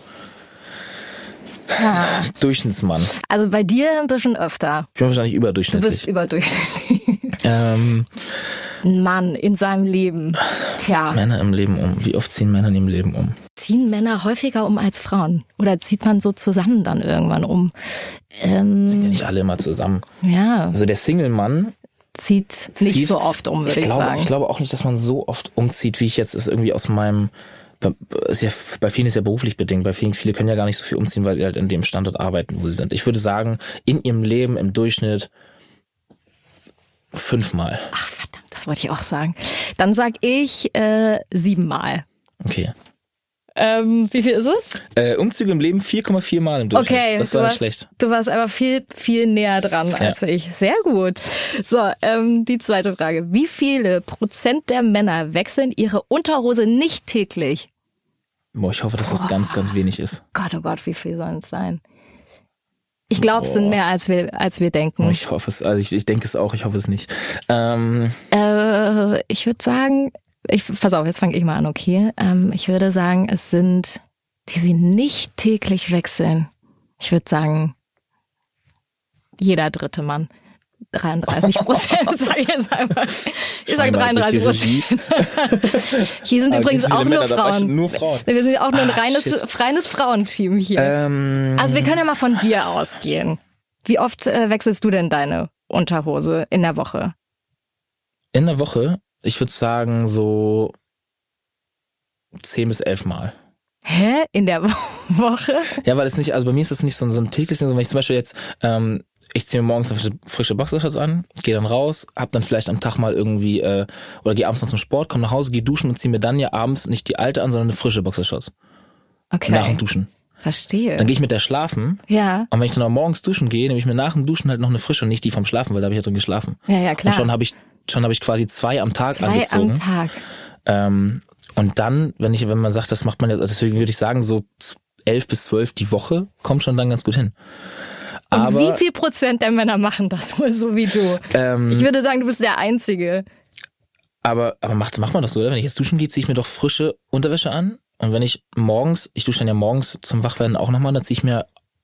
S1: Durchschnittsmann.
S3: Also bei dir ein bisschen öfter.
S1: Ich bin wahrscheinlich überdurchschnittlich.
S3: Du bist überdurchschnittlich. Ein Mann in seinem Leben. Tja.
S1: Männer im Leben um. Wie oft ziehen Männer in ihrem Leben um?
S3: Ziehen Männer häufiger um als Frauen? Oder zieht man so zusammen dann irgendwann um?
S1: Ziehen ja nicht alle immer zusammen.
S3: Ja.
S1: Also der Single-Mann
S3: zieht nicht so oft um, würde ich sagen.
S1: Ich glaube auch nicht, dass man so oft umzieht, wie ich jetzt es irgendwie aus meinem... Bei vielen ist ja beruflich bedingt. Viele können ja gar nicht so viel umziehen, weil sie halt in dem Standort arbeiten, wo sie sind. Ich würde sagen, in ihrem Leben im Durchschnitt 5-mal.
S3: Ach verdammt, das wollte ich auch sagen. Dann sag ich 7-mal.
S1: Okay.
S3: Wie viel ist es?
S1: Umzüge im Leben 4,4 Mal im Durchschnitt.
S3: Okay,
S1: das war nicht schlecht.
S3: Du warst aber viel, viel näher dran als ich. Sehr gut. So, die zweite Frage. Wie viele Prozent der Männer wechseln ihre Unterhose nicht täglich?
S1: Boah, ich hoffe, dass das ganz, ganz wenig ist.
S3: Gott, oh Gott, wie viel sollen es sein? Ich glaube, es sind mehr, als wir denken.
S1: Ich hoffe es, also ich denke es auch, ich hoffe es nicht.
S3: Ich würde sagen, pass auf, jetzt fange ich mal an, okay? Ich würde sagen, es sind, die sie nicht täglich wechseln. Ich würde sagen, jeder dritte Mann. 33%, sage ich jetzt einfach. Ich sage 33%. Hier sind übrigens auch nur Frauen.
S1: Nur Frauen.
S3: Wir sind auch nur ein reines Frauenteam hier. Also wir können ja mal von dir ausgehen. Wie oft wechselst du denn deine Unterhose in der Woche?
S1: In der Woche? Ich würde sagen so 10 bis 11 Mal.
S3: Hä? In der Woche?
S1: Ja, weil es nicht, also bei mir ist das nicht so ein tägliches Ding, so wenn ich zum Beispiel jetzt, ich ziehe mir morgens eine frische Boxershorts an, gehe dann raus, hab dann vielleicht am Tag mal irgendwie, oder gehe abends noch zum Sport, komme nach Hause, gehe duschen und ziehe mir dann ja abends nicht die alte an, sondern eine frische Boxershorts.
S3: Okay.
S1: Nach dem Duschen.
S3: Verstehe.
S1: Dann gehe ich mit der schlafen.
S3: Ja.
S1: Und wenn ich dann auch morgens duschen gehe, nehme ich mir nach dem Duschen halt noch eine frische und nicht die vom Schlafen, weil da habe ich ja drin geschlafen.
S3: Ja, klar.
S1: Und schon habe ich quasi 2 am Tag angezogen. 2 am Tag. Und dann, wenn man sagt, das macht man jetzt, also deswegen würde ich sagen, so 11 bis 12 die Woche kommt schon dann ganz gut hin.
S3: Aber wie viel Prozent der Männer machen das wohl so wie du? Ich würde sagen, du bist der Einzige.
S1: Aber macht man das so, oder? Wenn ich jetzt duschen gehe, ziehe ich mir doch frische Unterwäsche an. Und wenn ich dusche dann ja morgens zum Wachwerden auch nochmal, dann ziehe ich mir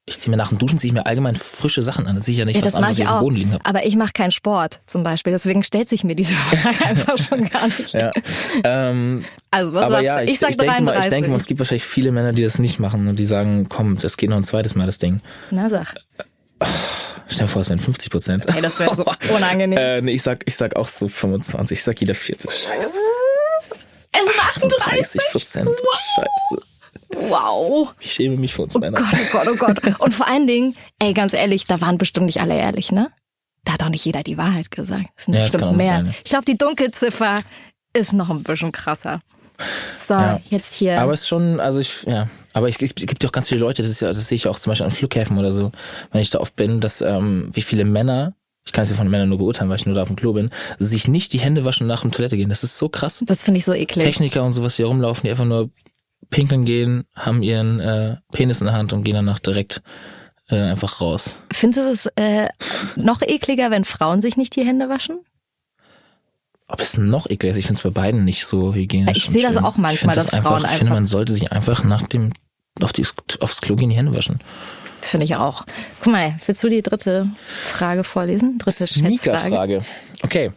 S1: Ich ziehe mir nach dem Duschen allgemein frische Sachen an. Das sehe ich ja nicht, was anderes, was ich auf dem Boden liegen habe.
S3: Aber ich mache keinen Sport zum Beispiel, deswegen stellt sich mir diese Frage einfach schon gar nicht.
S1: Ja.
S3: Also was sagst du? Ich sag 33.
S1: Ich denke mal, es gibt wahrscheinlich viele Männer, die das nicht machen und die sagen, komm, das geht noch ein zweites Mal, das Ding.
S3: Na sag.
S1: Stell dir vor, es wären 50%.
S3: Hey, das wäre so unangenehm.
S1: Nee, ich sag auch so 25. Ich sag jeder vierte. Scheiße.
S3: Es sind 38%.
S1: Wow. Scheiße.
S3: Wow.
S1: Ich schäme mich für uns Männer.
S3: Oh Gott. Und vor allen Dingen, ey, ganz ehrlich, da waren bestimmt nicht alle ehrlich, ne? Da hat auch nicht jeder die Wahrheit gesagt. Es sind bestimmt mehr. Sein, ja. Ich glaube, die Dunkelziffer ist noch ein bisschen krasser. So, jetzt hier.
S1: Aber es ist schon, aber es gibt ja auch ganz viele Leute, das sehe ich auch zum Beispiel an Flughäfen oder so, wenn ich da oft bin, dass wie viele Männer, ich kann es ja von den Männern nur beurteilen, weil ich nur da auf dem Klo bin, sich nicht die Hände waschen und nach dem Toilette gehen. Das ist so krass.
S3: Das finde ich so eklig.
S1: Techniker und sowas, die rumlaufen, die einfach nur pinkeln gehen, haben ihren Penis in der Hand und gehen danach direkt einfach raus.
S3: Findest du es noch ekliger, wenn Frauen sich nicht die Hände waschen?
S1: Ob es noch ekliger ist, ich finde es bei beiden nicht so hygienisch.
S3: Ich sehe das auch manchmal, dass Frauen einfach...
S1: Ich finde, man sollte sich einfach aufs Klo gehen die Hände waschen.
S3: Finde ich auch. Guck mal, willst du die dritte Frage vorlesen? Dritte
S1: Schätzfrage. Okay.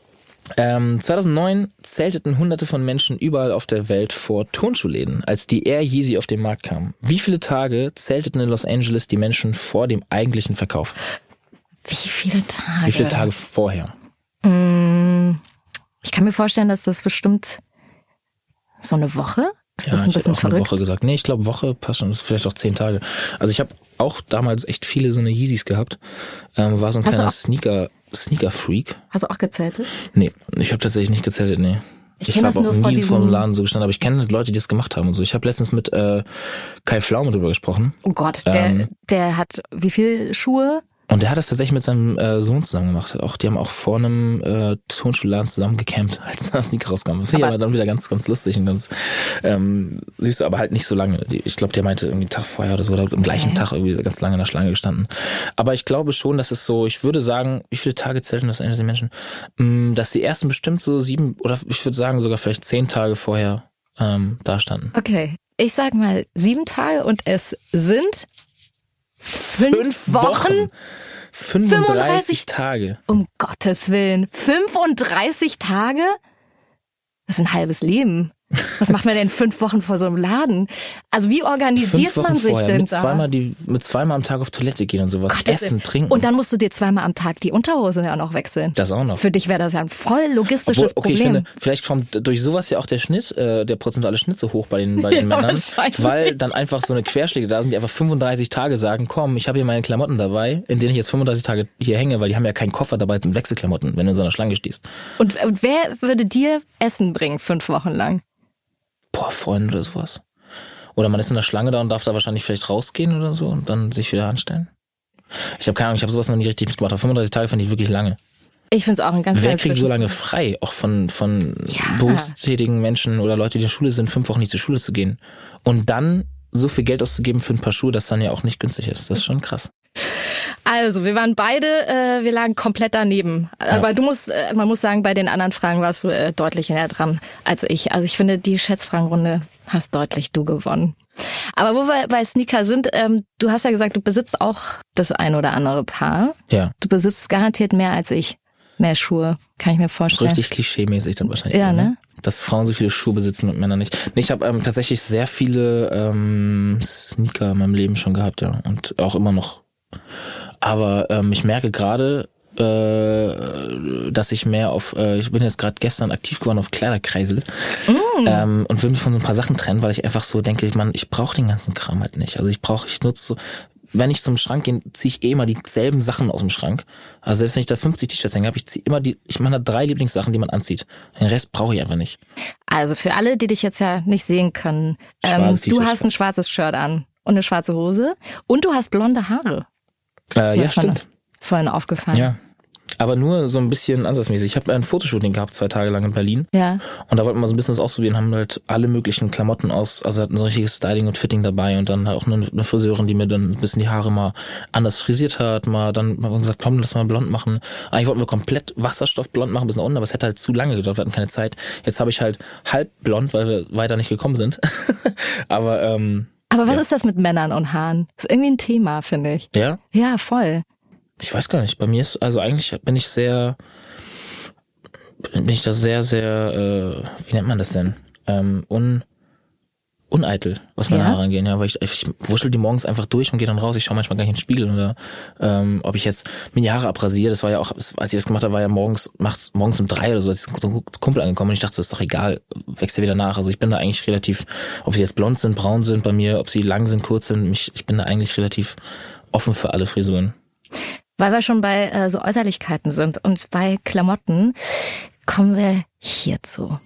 S1: 2009 zelteten Hunderte von Menschen überall auf der Welt vor Turnschuhläden, als die Air Yeezy auf den Markt kam. Wie viele Tage zelteten in Los Angeles die Menschen vor dem eigentlichen Verkauf?
S3: Wie viele Tage?
S1: Wie viele Tage vorher?
S3: Ich kann mir vorstellen, dass das bestimmt so eine Woche ist. Das ein bisschen verrückt?
S1: Eine Woche gesagt. Nee, ich glaube Woche passt schon. Das ist vielleicht auch 10 Tage. Also ich habe auch damals echt viele so eine Yeezys gehabt. War so ein kleiner Sneaker-Freak.
S3: Hast du auch gezeltet?
S1: Nee, ich habe tatsächlich nicht gezeltet, nee. Ich habe auch nie vor dem Laden so gestanden, aber ich kenne Leute, die das gemacht haben und so. Ich habe letztens mit Kai Pflaume drüber gesprochen.
S3: Oh Gott, der hat wie viele Schuhe?
S1: Und der hat das tatsächlich mit seinem Sohn zusammen gemacht. Die haben auch vor einem Turnschuhladen zusammen gecampt, als das Sneaker rauskam. Das finde ich aber dann wieder ganz, ganz lustig und ganz süß, aber halt nicht so lange. Ich glaube, der meinte irgendwie einen Tag vorher oder so, oder am gleichen Tag irgendwie ganz lange in der Schlange gestanden. Aber ich glaube schon, dass es so, ich würde sagen, wie viele Tage zelten das eigentlich die Menschen? Dass die ersten bestimmt so 7 oder ich würde sagen sogar vielleicht 10 Tage vorher da standen.
S3: Okay, ich sag mal 7 Tage und es sind 5 Wochen?
S1: 35 Tage.
S3: Um Gottes Willen. 35 Tage? Das ist ein halbes Leben. Was macht man denn 5 Wochen vor so einem Laden? Also wie organisiert man sich
S1: vorher,
S3: denn
S1: mit
S3: da?
S1: Mit zweimal am Tag auf Toilette gehen und sowas. Essen, trinken.
S3: Und dann musst du dir 2-mal am Tag die Unterhose ja noch wechseln.
S1: Das auch noch.
S3: Für dich wäre das ja ein voll logistisches Problem.
S1: Ich finde, vielleicht kommt durch sowas ja auch der Schnitt, der prozentuale Schnitt so hoch bei den Männern. Weil dann einfach so eine Querschläge da sind, die einfach 35 Tage sagen, komm, ich habe hier meine Klamotten dabei, in denen ich jetzt 35 Tage hier hänge, weil die haben ja keinen Koffer dabei zum Wechselklamotten, wenn du in so einer Schlange stehst.
S3: Und wer würde dir Essen bringen 5 Wochen lang?
S1: Boah, Freunde oder sowas. Oder man ist in der Schlange da und darf da wahrscheinlich vielleicht rausgehen oder so und dann sich wieder anstellen. Ich habe keine Ahnung, ich habe sowas noch nie richtig mitgemacht. Aber 35 Tage fand ich wirklich lange.
S3: Ich finde es auch ein ganz
S1: Wer kriegt so lange frei? Auch von berufstätigen Menschen oder Leute, die in der Schule sind, 5 Wochen nicht zur Schule zu gehen. Und dann so viel Geld auszugeben für ein paar Schuhe, das dann ja auch nicht günstig ist. Das ist schon krass.
S3: Also, wir waren beide, wir lagen komplett daneben. Aber man muss sagen, bei den anderen Fragen warst du deutlich näher dran als ich. Also ich finde, die Schätzfragenrunde hast deutlich du gewonnen. Aber wo wir bei Sneaker sind, du hast ja gesagt, du besitzt auch das ein oder andere Paar.
S1: Ja.
S3: Du besitzt garantiert mehr als ich. Mehr Schuhe, kann ich mir vorstellen.
S1: Richtig klischee-mäßig dann wahrscheinlich.
S3: Ja, ne?
S1: Dass Frauen so viele Schuhe besitzen und Männer nicht. Nee, ich habe tatsächlich sehr viele Sneaker in meinem Leben schon gehabt, ja. Und auch immer noch. Aber ich merke gerade, dass ich mehr ich bin jetzt gerade gestern aktiv geworden auf Kleiderkreisel und will mich von so ein paar Sachen trennen, weil ich einfach so denke, ich brauche den ganzen Kram halt nicht. Also ich nutze so, wenn ich zum Schrank gehe, ziehe ich immer dieselben Sachen aus dem Schrank. Also selbst wenn ich da 50 T-Shirts hänge habe, ich mache da 3 Lieblingssachen, die man anzieht. Den Rest brauche ich einfach nicht.
S3: Also für alle, die dich jetzt ja nicht sehen können, du hast ein schwarzes Shirt an und eine schwarze Hose und du hast blonde Haare.
S1: Ja, stimmt.
S3: Vorhin aufgefallen.
S1: Ja. Aber nur so ein bisschen ansatzmäßig. Ich habe ein Fotoshooting gehabt 2 Tage lang in Berlin.
S3: Ja.
S1: Und da wollten wir so ein bisschen das ausprobieren, haben halt alle möglichen Klamotten also hatten so ein richtiges Styling und Fitting dabei und dann auch eine Friseurin, die mir dann ein bisschen die Haare mal anders frisiert hat, dann haben wir gesagt, komm, lass mal blond machen. Eigentlich wollten wir komplett wasserstoffblond machen bis nach unten, aber es hätte halt zu lange gedauert, wir hatten keine Zeit. Jetzt habe ich halt halb blond, weil wir weiter nicht gekommen sind. Aber
S3: Aber was ist das mit Männern und Haaren? Das ist irgendwie ein Thema, finde ich.
S1: Ja?
S3: Ja, voll.
S1: Ich weiß gar nicht. Bei mir ist, also eigentlich bin ich da sehr, sehr, wie nennt man das denn? Uneitel, was meine Haare angeht, ja, weil ich wuschel die morgens einfach durch und gehe dann raus. Ich schaue manchmal gar nicht in den Spiegel oder ob ich jetzt mir die Haare abrasiere. Das war ja auch, als ich das gemacht habe, war ja morgens um 3 oder so, als ich zum Kumpel angekommen und ich dachte, so ist doch egal, wächst ja wieder nach. Also ich bin da eigentlich relativ, ob sie jetzt blond sind, braun sind bei mir, ob sie lang sind, kurz sind, ich bin da eigentlich relativ offen für alle Frisuren.
S3: Weil wir schon bei so Äußerlichkeiten sind und bei Klamotten, kommen wir hierzu.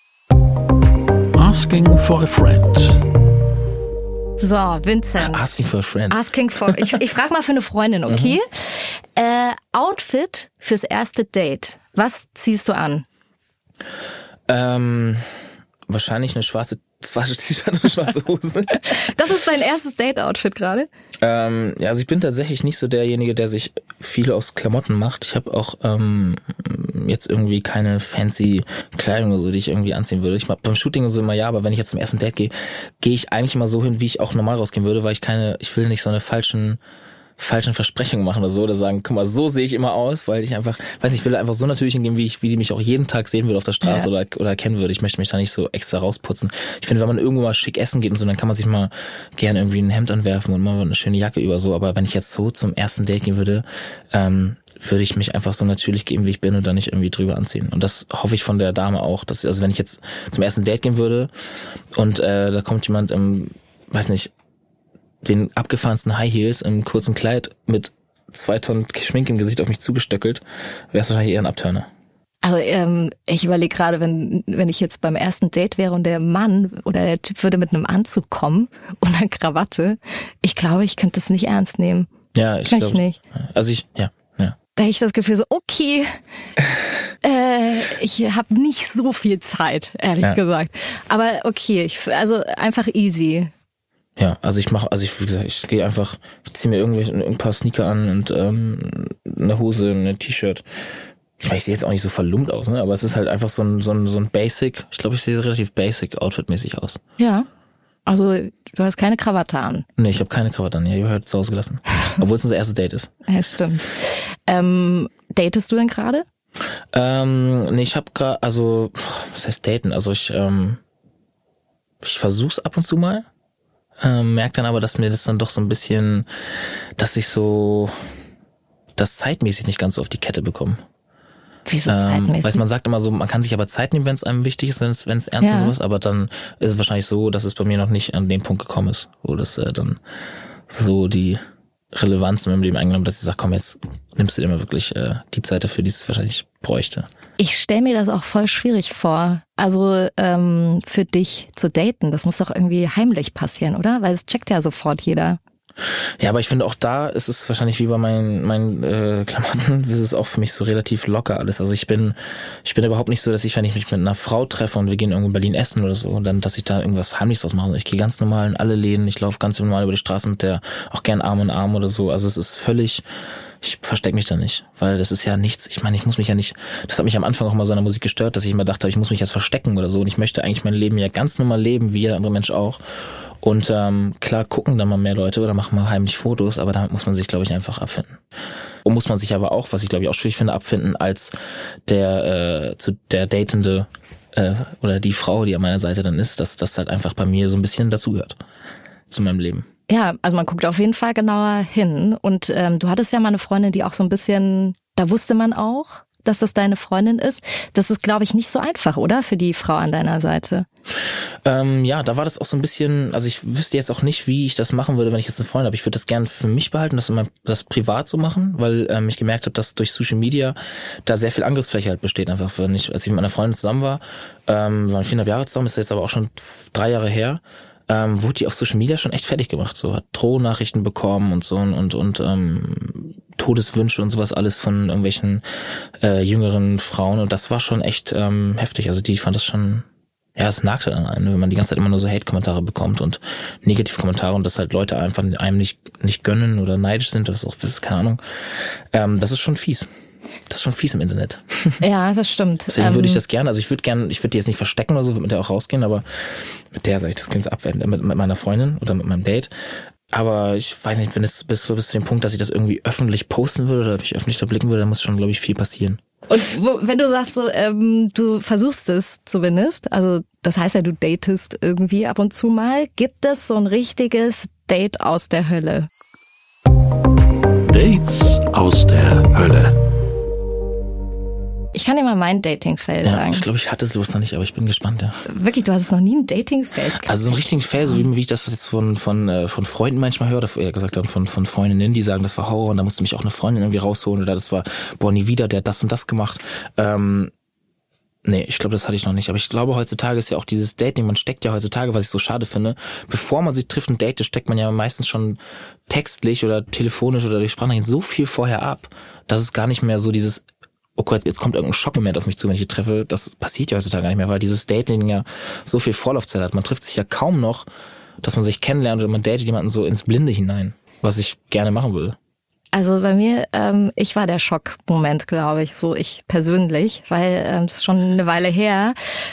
S2: Asking for a friend.
S3: So, Vincent.
S1: Asking for a friend.
S3: Ich frage mal für eine Freundin, okay? Outfit fürs erste Date. Was ziehst du an?
S1: Wahrscheinlich eine schwarze T-Shirt und eine schwarze Hose.
S3: Das ist dein erstes Date-Outfit gerade?
S1: Ja, also ich bin tatsächlich nicht so derjenige, der sich viel aus Klamotten macht. Ich habe auch jetzt irgendwie keine fancy Kleidung oder so, die ich irgendwie anziehen würde. Ich mach beim Shooting so immer ja, aber wenn ich jetzt zum ersten Date gehe ich eigentlich immer so hin, wie ich auch normal rausgehen würde, weil ich will nicht so eine falschen Versprechungen machen oder sagen, guck mal, so sehe ich immer aus, weil ich einfach, ich will einfach so natürlich hingehen, wie die mich auch jeden Tag sehen würde auf der Straße oder erkennen würde. Ich möchte mich da nicht so extra rausputzen. Ich finde, wenn man irgendwo mal schick essen geht und so, dann kann man sich mal gerne irgendwie ein Hemd anwerfen und mal eine schöne Jacke über so. Aber wenn ich jetzt so zum ersten Date gehen würde, würde ich mich einfach so natürlich geben, wie ich bin und dann nicht irgendwie drüber anziehen. Und das hoffe ich von der Dame auch, dass, also wenn ich jetzt zum ersten Date gehen würde und da kommt jemand den abgefahrensten High Heels im kurzen Kleid mit 2 Tonnen Schminke im Gesicht auf mich zugestöckelt, wäre es wahrscheinlich eher ein Abturner.
S3: Also ich überlege gerade, wenn ich jetzt beim ersten Date wäre und der Mann oder der Typ würde mit einem Anzug kommen und einer Krawatte, ich glaube, ich könnte das nicht ernst nehmen.
S1: Ja, ich glaube nicht. Also ja.
S3: Da hätte ich das Gefühl so, okay, ich habe nicht so viel Zeit, ehrlich gesagt. Aber okay, also einfach easy.
S1: Ja, also wie gesagt, ich ziehe mir ein paar Sneaker an und eine Hose, ein T-Shirt. Ich sehe jetzt auch nicht so verlumpt aus, ne? Aber es ist halt einfach so ein Basic, ich glaube, ich sehe relativ basic outfitmäßig aus.
S3: Ja. Also du hast keine Krawatte an.
S1: Nee, ich habe keine Krawatte an. Ja, ich habe halt zu Hause gelassen. Obwohl es unser erstes Date ist.
S3: Ja, stimmt. Datest du denn gerade?
S1: Nee, ich habe gerade, also, was heißt daten? Also ich versuch's ab und zu mal. Merke dann aber, dass mir das dann doch so ein bisschen, dass ich so das zeitmäßig nicht ganz so auf die Kette bekomme.
S3: Wieso zeitmäßig?
S1: Weil man sagt immer so, man kann sich aber Zeit nehmen, wenn es einem wichtig ist, wenn es ernst ist sowas, aber dann ist es wahrscheinlich so, dass es bei mir noch nicht an den Punkt gekommen ist, wo das dann so die Relevanz in meinem Leben eingenommen, dass ich sage, komm, jetzt nimmst du dir mal wirklich die Zeit dafür, die es wahrscheinlich bräuchte.
S3: Ich stelle mir das auch voll schwierig vor. Also für dich zu daten, das muss doch irgendwie heimlich passieren, oder? Weil es checkt ja sofort jeder.
S1: Ja, aber ich finde auch da ist es wahrscheinlich wie bei meinen Klamotten, ist es auch für mich so relativ locker alles. Also ich bin überhaupt nicht so, dass wenn ich mich mit einer Frau treffe und wir gehen irgendwo in Berlin essen oder so, und dann, dass ich da irgendwas Heimliches draus mache. Ich gehe ganz normal in alle Läden, ich laufe ganz normal über die Straße mit der auch gern Arm in Arm oder so. Also es ist völlig, ich verstecke mich da nicht, weil das ist ja nichts, ich meine, ich muss mich ja nicht, das hat mich am Anfang auch mal so an der Musik gestört, dass ich immer dachte, ich muss mich jetzt verstecken oder so, und ich möchte eigentlich mein Leben ja ganz normal leben, wie jeder andere Mensch auch. Und klar gucken dann mal mehr Leute oder machen mal heimlich Fotos, aber damit muss man sich, glaube ich, einfach abfinden. Und muss man sich aber auch, was ich glaube ich auch schwierig finde, abfinden als der Datende oder die Frau, die an meiner Seite dann ist, dass das halt einfach bei mir so ein bisschen dazugehört zu meinem Leben.
S3: Ja, also man guckt auf jeden Fall genauer hin. Und du hattest ja mal eine Freundin, die auch so ein bisschen, da wusste man auch, dass das deine Freundin ist. Das ist, glaube ich, nicht so einfach, oder? Für die Frau an deiner Seite.
S1: Ja, da war das auch so ein bisschen, also ich wüsste jetzt auch nicht, wie ich das machen würde, wenn ich jetzt eine Freundin habe. Ich würde das gerne für mich behalten, das privat so machen, weil ich gemerkt habe, dass durch Social Media da sehr viel Angriffsfläche halt besteht. Einfach, als ich mit meiner Freundin zusammen war, wir waren 4,5 Jahre zusammen, ist jetzt aber auch schon 3 Jahre her, wurde die auf Social Media schon echt fertig gemacht. So, hat Drohnachrichten bekommen und so und Todeswünsche und sowas alles von irgendwelchen jüngeren Frauen, und das war schon echt heftig. Also die fand das schon, ja, es nagte an einen, wenn man die ganze Zeit immer nur so Hate-Kommentare bekommt und Negativ-Kommentare und dass halt Leute einfach einem nicht gönnen oder neidisch sind, das ist keine Ahnung. Das ist schon fies. Das ist schon fies im Internet.
S3: Ja, das stimmt.
S1: Deswegen würde ich das gerne, also ich würde die jetzt nicht verstecken oder so, würde mit der auch rausgehen, aber mit der, sag ich, das klingt so abwertend, mit meiner Freundin oder mit meinem Date. Aber ich weiß nicht, wenn es bis zu dem Punkt, dass ich das irgendwie öffentlich posten würde oder mich öffentlich da blicken würde, dann muss schon, glaube ich, viel passieren.
S3: Und wenn du sagst, so, du versuchst es zumindest, also das heißt ja, du datest irgendwie ab und zu mal, gibt es so ein richtiges Date aus der Hölle?
S2: Dates aus der Hölle.
S3: Ich kann dir mal mein Dating-Fail sagen.
S1: Ich glaube, ich hatte sowas noch nicht, aber ich bin gespannt, ja.
S3: Wirklich, du hattest noch nie einen Dating-Fail?
S1: Also so einen richtigen Fail, so wie ich das jetzt von Freunden manchmal höre, oder eher gesagt dann von Freundinnen, die sagen, das war Horror und da musste mich auch eine Freundin irgendwie rausholen oder das war, boah, nie wieder, der hat das und das gemacht. Nee, ich glaube, das hatte ich noch nicht. Aber ich glaube, heutzutage ist ja auch dieses Dating, man steckt ja heutzutage, was ich so schade finde, bevor man sich trifft und datet, steckt man ja meistens schon textlich oder telefonisch oder durch Sprachnachrichten so viel vorher ab, dass es gar nicht mehr so dieses, oh Gott, jetzt kommt irgendein Schockmoment auf mich zu, wenn ich die treffe. Das passiert ja heutzutage gar nicht mehr, weil dieses Dating ja so viel Vorlaufzeit hat. Man trifft sich ja kaum noch, dass man sich kennenlernt oder man datet jemanden so ins Blinde hinein, was ich gerne machen würde.
S3: Also bei mir, ich war der Schockmoment, glaube ich, so ich persönlich, weil es ist schon eine Weile her.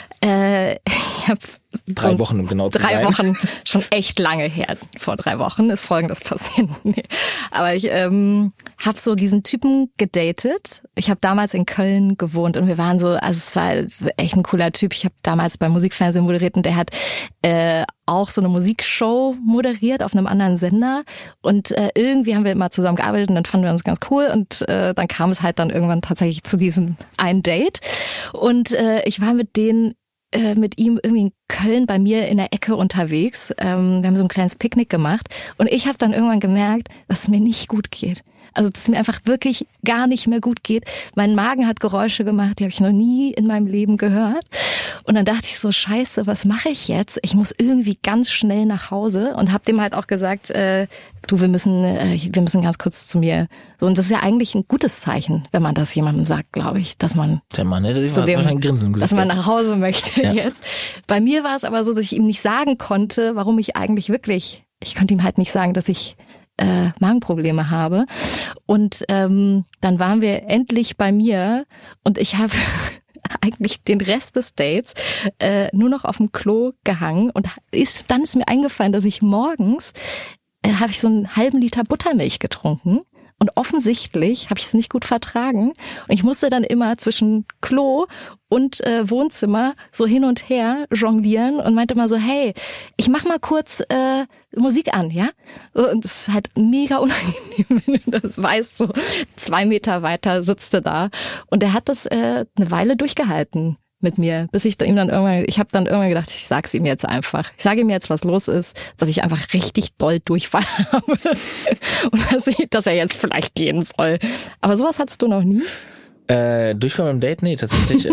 S3: Ich habe
S1: 3 Wochen, um genau zu sein.
S3: 3 Wochen, schon echt lange her. Vor 3 Wochen ist Folgendes passiert. Nee. Aber ich habe so diesen Typen gedatet. Ich habe damals in Köln gewohnt und wir waren so, also es war echt ein cooler Typ. Ich habe damals beim Musikfernsehen moderiert und der hat auch so eine Musikshow moderiert auf einem anderen Sender. Und irgendwie haben wir immer zusammen gearbeitet und dann fanden wir uns ganz cool. Und dann kam es halt dann irgendwann tatsächlich zu diesem einen Date. Und ich war mit ihm irgendwie in Köln bei mir in der Ecke unterwegs. Wir haben so ein kleines Picknick gemacht und ich habe dann irgendwann gemerkt, dass es mir nicht gut geht. Also dass es mir einfach wirklich gar nicht mehr gut geht. Mein Magen hat Geräusche gemacht, die habe ich noch nie in meinem Leben gehört. Und dann dachte ich so, scheiße, was mache ich jetzt? Ich muss irgendwie ganz schnell nach Hause und habe dem halt auch gesagt, du, wir müssen ganz kurz zu mir. So, und das ist ja eigentlich ein gutes Zeichen, wenn man das jemandem sagt, glaube ich, dass man
S1: der Mann, ein Grinsen im Gesicht,
S3: dass man nach Hause möchte jetzt. Bei mir war es aber so, dass ich ihm nicht sagen konnte, warum ich eigentlich wirklich, ich konnte ihm halt nicht sagen, dass ich Magenprobleme habe. Und dann waren wir endlich bei mir und ich habe eigentlich den Rest des Dates nur noch auf dem Klo gehangen und dann ist mir eingefallen, dass ich morgens habe ich so einen halben Liter Buttermilch getrunken. Und offensichtlich habe ich es nicht gut vertragen. Und ich musste dann immer zwischen Klo und Wohnzimmer so hin und her jonglieren und meinte mal so, hey, ich mach mal kurz Musik an, ja? Und das ist halt mega unangenehm, wenn du das weißt. So 2 Meter weiter sitzt du da. Und er hat das eine Weile durchgehalten mit mir, bis ich ihm dann irgendwann, ich habe dann irgendwann gedacht, ich sag's ihm jetzt einfach. Ich sage ihm jetzt, was los ist, dass ich einfach richtig doll Durchfall habe und dass er jetzt vielleicht gehen soll. Aber sowas hattest du noch nie?
S1: Durchfall beim Date? Nee, tatsächlich.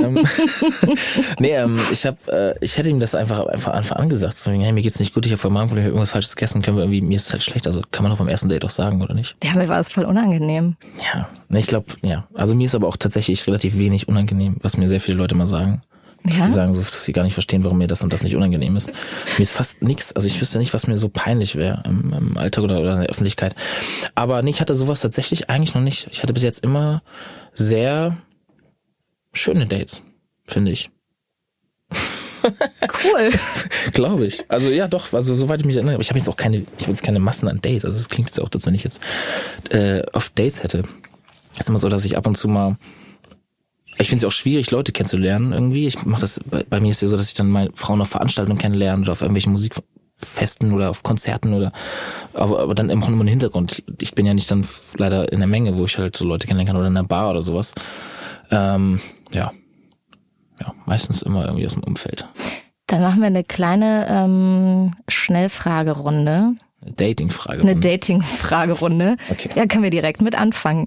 S1: Ich hätte ihm das einfach Anfang an gesagt. So, hey, mir geht's nicht gut, ich habe voll Magenprobleme, ich habe irgendwas Falsches gegessen, mir ist halt schlecht. Also kann man doch beim ersten Date auch sagen, oder nicht?
S3: Ja, mir war das voll unangenehm.
S1: Ja, ich glaube, ja. Also mir ist aber auch tatsächlich relativ wenig unangenehm, was mir sehr viele Leute mal sagen. Ja? Sie sagen so, dass sie gar nicht verstehen, warum mir das und das nicht unangenehm ist. Mir ist fast nichts, also ich wüsste nicht, was mir so peinlich wäre im Alltag oder in der Öffentlichkeit. Aber nee, ich hatte sowas tatsächlich eigentlich noch nicht. Ich hatte bis jetzt immer sehr schöne Dates, finde ich.
S3: Cool.
S1: Glaube ich. Also ja, doch, also soweit ich mich erinnere. Aber ich habe jetzt keine Massen an Dates. Also es klingt jetzt auch, als wenn ich jetzt oft Dates hätte. Es ist immer so, dass ich ab und zu mal, ich finde es auch schwierig, Leute kennenzulernen irgendwie. Ich mache das, bei mir ist es ja so, dass ich dann mal Frauen auf Veranstaltungen kennenlerne oder auf irgendwelchen Musikfesten oder auf Konzerten oder, aber dann immer nur im Hintergrund. Ich bin ja nicht dann leider in der Menge, wo ich halt so Leute kennenlernen kann oder in einer Bar oder sowas. Ja, meistens immer irgendwie aus dem Umfeld.
S3: Dann machen wir eine kleine Schnellfragerunde.
S1: Dating-Fragerunde.
S3: Eine Dating-Fragerunde.
S1: Okay.
S3: Ja, können wir direkt mit anfangen.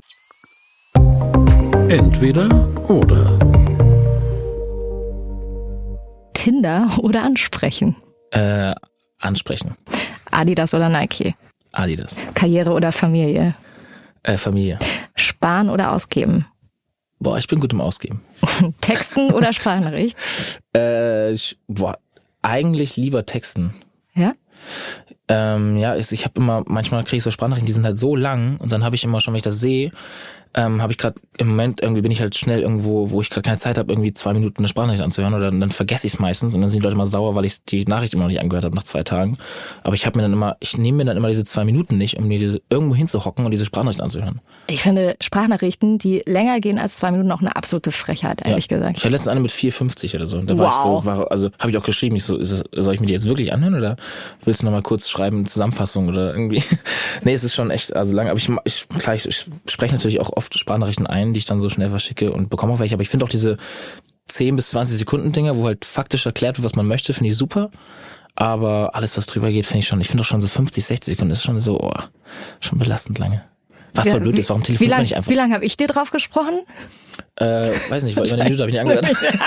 S2: Entweder oder.
S3: Tinder oder ansprechen?
S1: Ansprechen.
S3: Adidas oder Nike?
S1: Adidas.
S3: Karriere oder Familie?
S1: Familie.
S3: Sparen oder ausgeben?
S1: Boah, ich bin gut im Ausgeben.
S3: Texten oder Sprachnachricht?
S1: Eigentlich lieber Texten.
S3: Ja?
S1: Ich habe immer, manchmal kriege ich so Sprachnachrichten, die sind halt so lang und dann habe ich immer schon, wenn ich das sehe, habe ich gerade im Moment irgendwie bin ich halt schnell irgendwo, wo ich gerade keine Zeit habe, irgendwie 2 Minuten eine Sprachnachricht anzuhören oder dann vergesse ich es meistens und dann sind die Leute mal sauer, weil ich die Nachricht immer noch nicht angehört habe nach 2 Tagen. Aber ich nehme mir dann immer diese 2 Minuten nicht, um mir irgendwo hinzuhocken und diese Sprachnachricht anzuhören.
S3: Ich finde Sprachnachrichten, die länger gehen als 2 Minuten, auch eine absolute Frechheit, ehrlich gesagt.
S1: Ich hatte letztens eine mit 4,50 oder so. Und da war ich so, also habe ich auch geschrieben, soll ich mir die jetzt wirklich anhören oder willst du noch mal kurz schreiben, eine Zusammenfassung oder irgendwie? Nee, es ist schon echt lang. Aber ich spreche natürlich auch oft Sprachnachrichten ein, die ich dann so schnell verschicke und bekomme auch welche. Aber ich finde auch diese 10 bis 20 Sekunden Dinger, wo halt faktisch erklärt wird, was man möchte, finde ich super. Aber alles, was drüber geht, finde ich auch schon so 50, 60 Sekunden ist schon so, schon belastend lange. Was voll blöd ist, warum telefoniert man nicht einfach?
S3: Wie lange habe ich dir drauf gesprochen?
S1: Weiß nicht, weil über eine Minute habe ich nicht angehört.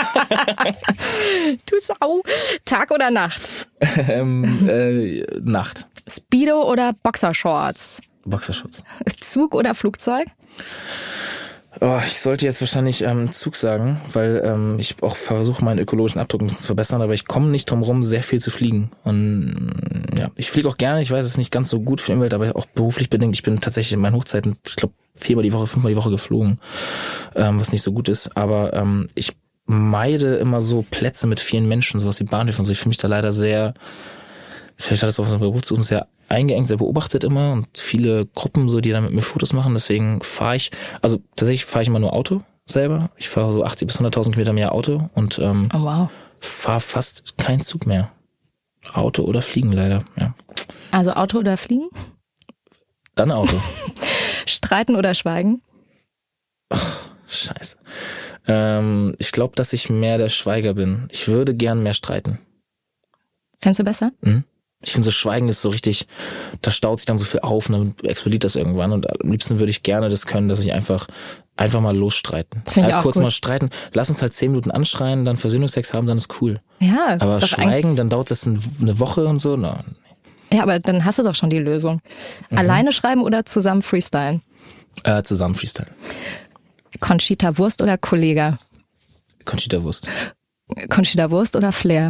S3: Du Sau. Tag oder Nacht?
S1: Nacht.
S3: Speedo oder Boxershorts?
S1: Boxershorts.
S3: Zug oder Flugzeug?
S1: Ich sollte jetzt wahrscheinlich Zug sagen, weil ich auch versuche, meinen ökologischen Abdruck ein bisschen zu verbessern, aber ich komme nicht drum rum, sehr viel zu fliegen. Und ja, ich fliege auch gerne, ich weiß, es ist nicht ganz so gut für die Umwelt, aber auch beruflich bedingt. Ich bin tatsächlich in meinen Hochzeiten, ich glaube, 4-mal die Woche, 5-mal die Woche geflogen, was nicht so gut ist. Aber ich meide immer so Plätze mit vielen Menschen, sowas wie Bahnhöfe und so. Ich fühle mich da leider sehr, vielleicht hat es auch was mit Berufssuchen, sehr eingeengt, sehr beobachtet immer und viele Gruppen so, die dann mit mir Fotos machen. Deswegen fahre ich immer nur Auto selber. Ich fahre so 80.000 bis 100.000 Kilometer mehr Auto und fahre fast keinen Zug mehr. Auto oder Fliegen leider, ja.
S3: Also Auto oder Fliegen?
S1: Dann Auto.
S3: Streiten oder Schweigen?
S1: Scheiße. Ich glaube, dass ich mehr der Schweiger bin. Ich würde gern mehr streiten.
S3: Fändest du besser?
S1: Mhm. Ich finde, so Schweigen ist so richtig, da staut sich dann so viel auf und dann explodiert das irgendwann. Und am liebsten würde ich gerne das können, dass ich einfach mal losstreiten.
S3: Finde ich auch
S1: kurz
S3: gut.
S1: Mal streiten. Lass uns halt 10 Minuten anschreien, dann Versöhnungsex haben, dann ist cool.
S3: Ja.
S1: Aber Schweigen, dann dauert das eine Woche und so. Na.
S3: Ja, aber dann hast du doch schon die Lösung. Alleine schreiben oder zusammen freestylen?
S1: Zusammen freestylen.
S3: Conchita Wurst oder Kollega?
S1: Conchita Wurst.
S3: Conchita Wurst oder Flair?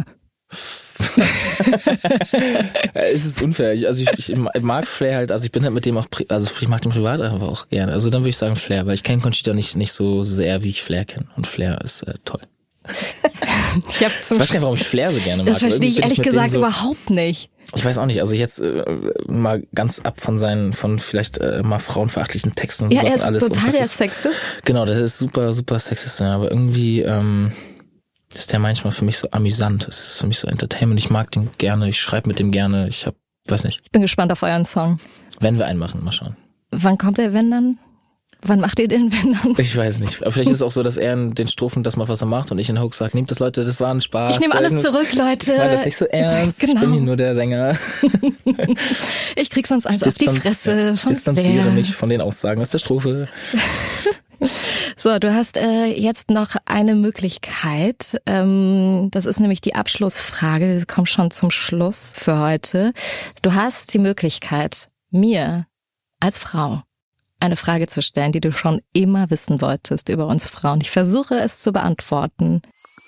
S1: Es ist unfair. Ich mag Flair halt, also ich bin halt mit dem auch, ich mag den privat aber auch gerne. Also dann würde ich sagen Flair, weil ich kenne Conchita nicht so sehr, wie ich Flair kenne. Und Flair ist toll.
S3: Ich weiß
S1: gar nicht, warum ich Flair so gerne mag.
S3: Das verstehe ich ehrlich gesagt überhaupt nicht.
S1: Ich weiß auch nicht, also jetzt mal ganz ab von vielleicht mal frauenverachtlichen Texten und
S3: sowas.
S1: Ja,
S3: er ist
S1: alles.
S3: total der Sexist.
S1: Genau, das ist super, super sexist, aber irgendwie ist der manchmal für mich so amüsant. Es ist für mich so Entertainment. Ich mag den gerne, ich schreibe mit dem gerne. Ich bin
S3: gespannt auf euren Song.
S1: Wenn wir einen machen, mal schauen.
S3: Wann kommt der Wenn dann? Wann macht ihr den Wenn dann?
S1: Ich weiß nicht. Aber vielleicht ist es auch so, dass er in den Strophen das macht, was er macht und ich in Hooks sage, nehmt das Leute, das war ein Spaß.
S3: Ich nehme alles zurück, Leute.
S1: Ich meine das nicht so ernst. Genau. Ich bin hier nur der Sänger.
S3: Ich krieg sonst alles auf die Fresse.
S1: Ich distanziere mich von den Aussagen aus der Strophe.
S3: So, du hast jetzt noch eine Möglichkeit. Das ist nämlich die Abschlussfrage. Wir kommen schon zum Schluss für heute. Du hast die Möglichkeit, mir als Frau eine Frage zu stellen, die du schon immer wissen wolltest über uns Frauen. Ich versuche es zu beantworten.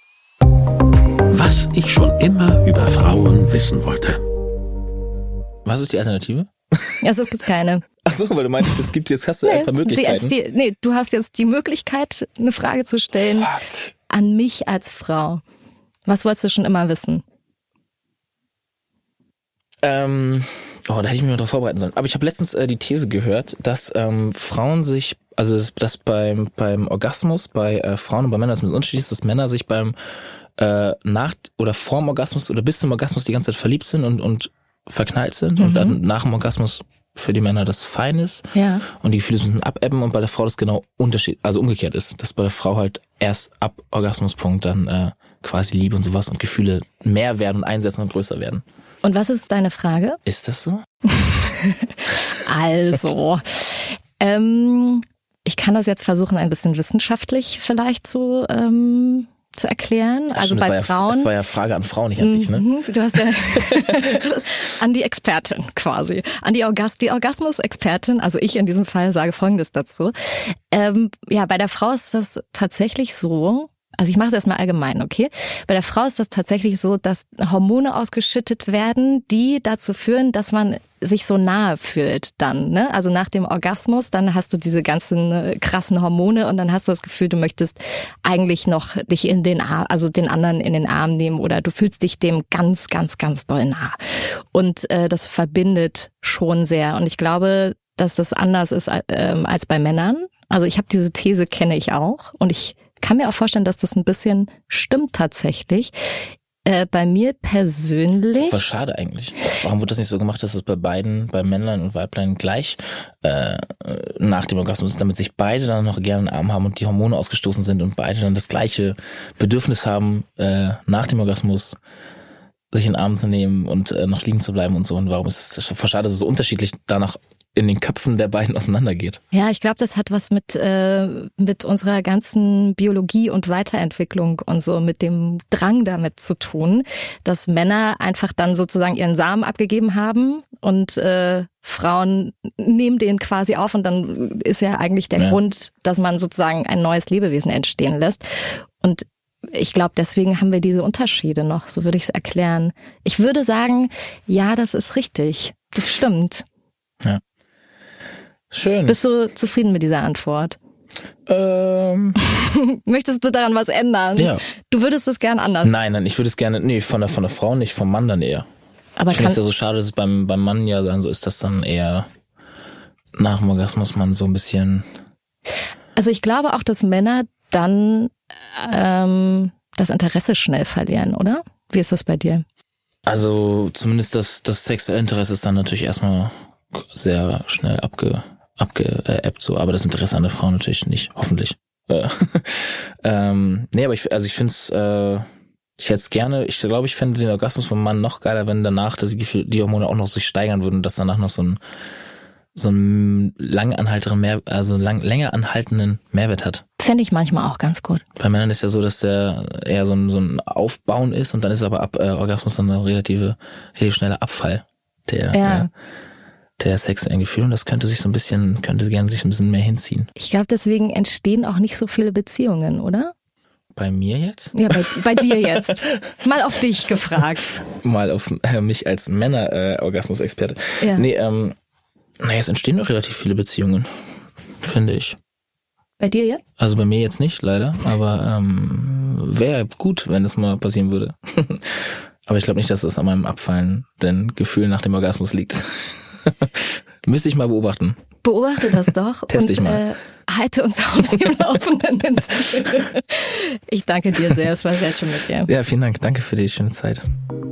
S2: Was ich schon immer über Frauen wissen wollte.
S1: Was ist die Alternative?
S3: Also es gibt keine.
S1: Ach so, weil du meintest, jetzt hast du ein paar Möglichkeiten.
S3: Du hast jetzt die Möglichkeit, eine Frage zu stellen an mich als Frau. Was wolltest du schon immer wissen?
S1: Da hätte ich mich mal drauf vorbereiten sollen. Aber ich habe letztens die These gehört, dass Frauen sich, also dass beim Orgasmus bei Frauen und bei Männern das mit Unterschied ist, dass Männer sich beim nach oder vorm Orgasmus oder bis zum Orgasmus die ganze Zeit verliebt sind und verknallt sind und dann nach dem Orgasmus für die Männer das fein ist und die Gefühle ein bisschen abebben und bei der Frau das genau umgekehrt ist, dass bei der Frau halt erst ab Orgasmuspunkt dann quasi Liebe und sowas und Gefühle mehr werden und einsetzen und größer werden.
S3: Und was ist deine Frage?
S1: Ist das so?
S3: Also, ich kann das jetzt versuchen, ein bisschen wissenschaftlich vielleicht zu erklären. Ja, also bei Frauen.
S1: Das war ja Frage an Frauen, nicht an dich, ne?
S3: Du hast ja an die Expertin quasi. An die Orgasmus-Expertin, also ich in diesem Fall sage Folgendes dazu. Bei der Frau ist das tatsächlich so, Also ich mache es erstmal allgemein, okay? Bei der Frau ist das tatsächlich so, dass Hormone ausgeschüttet werden, die dazu führen, dass man sich so nahe fühlt dann, ne? Also nach dem Orgasmus, dann hast du diese ganzen krassen Hormone und dann hast du das Gefühl, du möchtest eigentlich noch dich in den Arm, also den anderen in den Arm nehmen oder du fühlst dich dem ganz, ganz, ganz doll nah. Und das verbindet schon sehr. Und ich glaube, dass das anders ist als bei Männern. Also ich habe diese These, kenne ich auch. Und ich kann mir auch vorstellen, dass das ein bisschen stimmt tatsächlich. Bei mir persönlich...
S1: Das ist voll schade eigentlich. Warum wird das nicht so gemacht, dass es bei beiden, bei Männlein und Weiblein gleich nach dem Orgasmus ist, damit sich beide dann noch gerne einen Arm haben und die Hormone ausgestoßen sind und beide dann das gleiche Bedürfnis haben, nach dem Orgasmus sich in den Arm zu nehmen und noch liegen zu bleiben und so. Und warum ist es voll schade, dass es so unterschiedlich danach in den Köpfen der beiden auseinandergeht?
S3: Ja, ich glaube, das hat was mit unserer ganzen Biologie und Weiterentwicklung und so, mit dem Drang damit zu tun, dass Männer einfach dann sozusagen ihren Samen abgegeben haben und Frauen nehmen den quasi auf und dann ist ja eigentlich der Grund, dass man sozusagen ein neues Lebewesen entstehen lässt. Und ich glaube, deswegen haben wir diese Unterschiede noch, so würde ich es erklären. Ich würde sagen, ja, das ist richtig. Das stimmt.
S1: Ja. Schön.
S3: Bist du zufrieden mit dieser Antwort? Möchtest du daran was ändern?
S1: Ja.
S3: Du würdest es gern anders?
S1: Nein, ich würde es gerne, von der Frau nicht, vom Mann dann eher.
S3: Aber
S1: ich finde es ja so schade, dass es beim Mann ja dann so ist, dass dann eher nach dem Orgasmus man so ein bisschen...
S3: Also ich glaube auch, dass Männer dann das Interesse schnell verlieren, oder? Wie ist das bei dir?
S1: Also zumindest das sexuelle Interesse ist dann natürlich erstmal sehr schnell abgeebbt, so, aber das Interesse an der Frau natürlich nicht, hoffentlich. Nee, aber ich finde es, ich hätte es gerne, ich glaube, ich fände den Orgasmus vom Mann noch geiler, wenn danach die Hormone auch noch sich steigern würden, dass danach noch so ein länger anhaltenden Mehrwert hat.
S3: Fände ich manchmal auch ganz gut.
S1: Bei Männern ist ja so, dass der eher so ein Aufbauen ist und dann ist aber ab Orgasmus dann ein relativ schneller Abfall der sexuellen Gefühle und das könnte gerne sich ein bisschen mehr hinziehen.
S3: Ich glaube, deswegen entstehen auch nicht so viele Beziehungen, oder?
S1: Bei mir jetzt?
S3: Ja, bei dir jetzt. Mal auf dich gefragt.
S1: Mal auf mich als Männer-Orgasmus-Experte.
S3: Ja.
S1: Nee, es entstehen doch relativ viele Beziehungen, finde ich.
S3: Bei dir jetzt?
S1: Also bei mir jetzt nicht, leider, aber wäre gut, wenn das mal passieren würde. Aber ich glaube nicht, dass es an meinem abfallenden Gefühl nach dem Orgasmus liegt. Müsste ich mal beobachten.
S3: Beobachte das doch.
S1: Teste ich mal.
S3: Halte uns auf dem Laufenden. Ich danke dir sehr, es war sehr schön mit dir.
S1: Ja, vielen Dank. Danke für die schöne Zeit.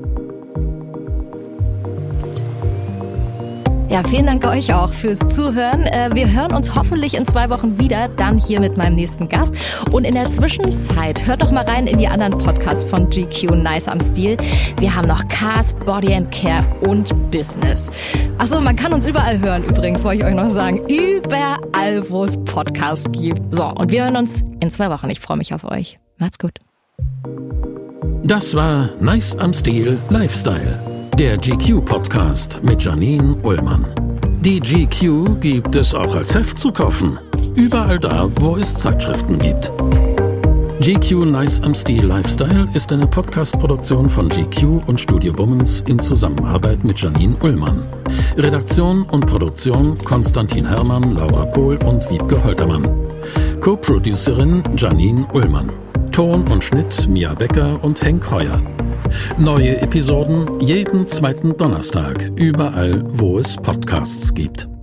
S3: Ja, vielen Dank euch auch fürs Zuhören. Wir hören uns hoffentlich in 2 Wochen wieder, dann hier mit meinem nächsten Gast. Und in der Zwischenzeit hört doch mal rein in die anderen Podcasts von GQ Nice am Stil. Wir haben noch Cars, Body and Care und Business. Achso, man kann uns überall hören übrigens, wollte ich euch noch sagen. Überall, wo es Podcasts gibt. So, und wir hören uns in 2 Wochen. Ich freue mich auf euch. Macht's gut.
S2: Das war Nice am Stil Lifestyle. Der GQ-Podcast mit Janine Ullmann. Die GQ gibt es auch als Heft zu kaufen. Überall da, wo es Zeitschriften gibt. GQ Nice am Stil Lifestyle ist eine Podcast-Produktion von GQ und Studio Bummens in Zusammenarbeit mit Janine Ullmann. Redaktion und Produktion Konstantin Herrmann, Laura Pohl und Wiebke Holtermann. Co-Producerin Janine Ullmann. Ton und Schnitt Mia Becker und Henk Heuer. Neue Episoden jeden 2. Donnerstag, überall, wo es Podcasts gibt.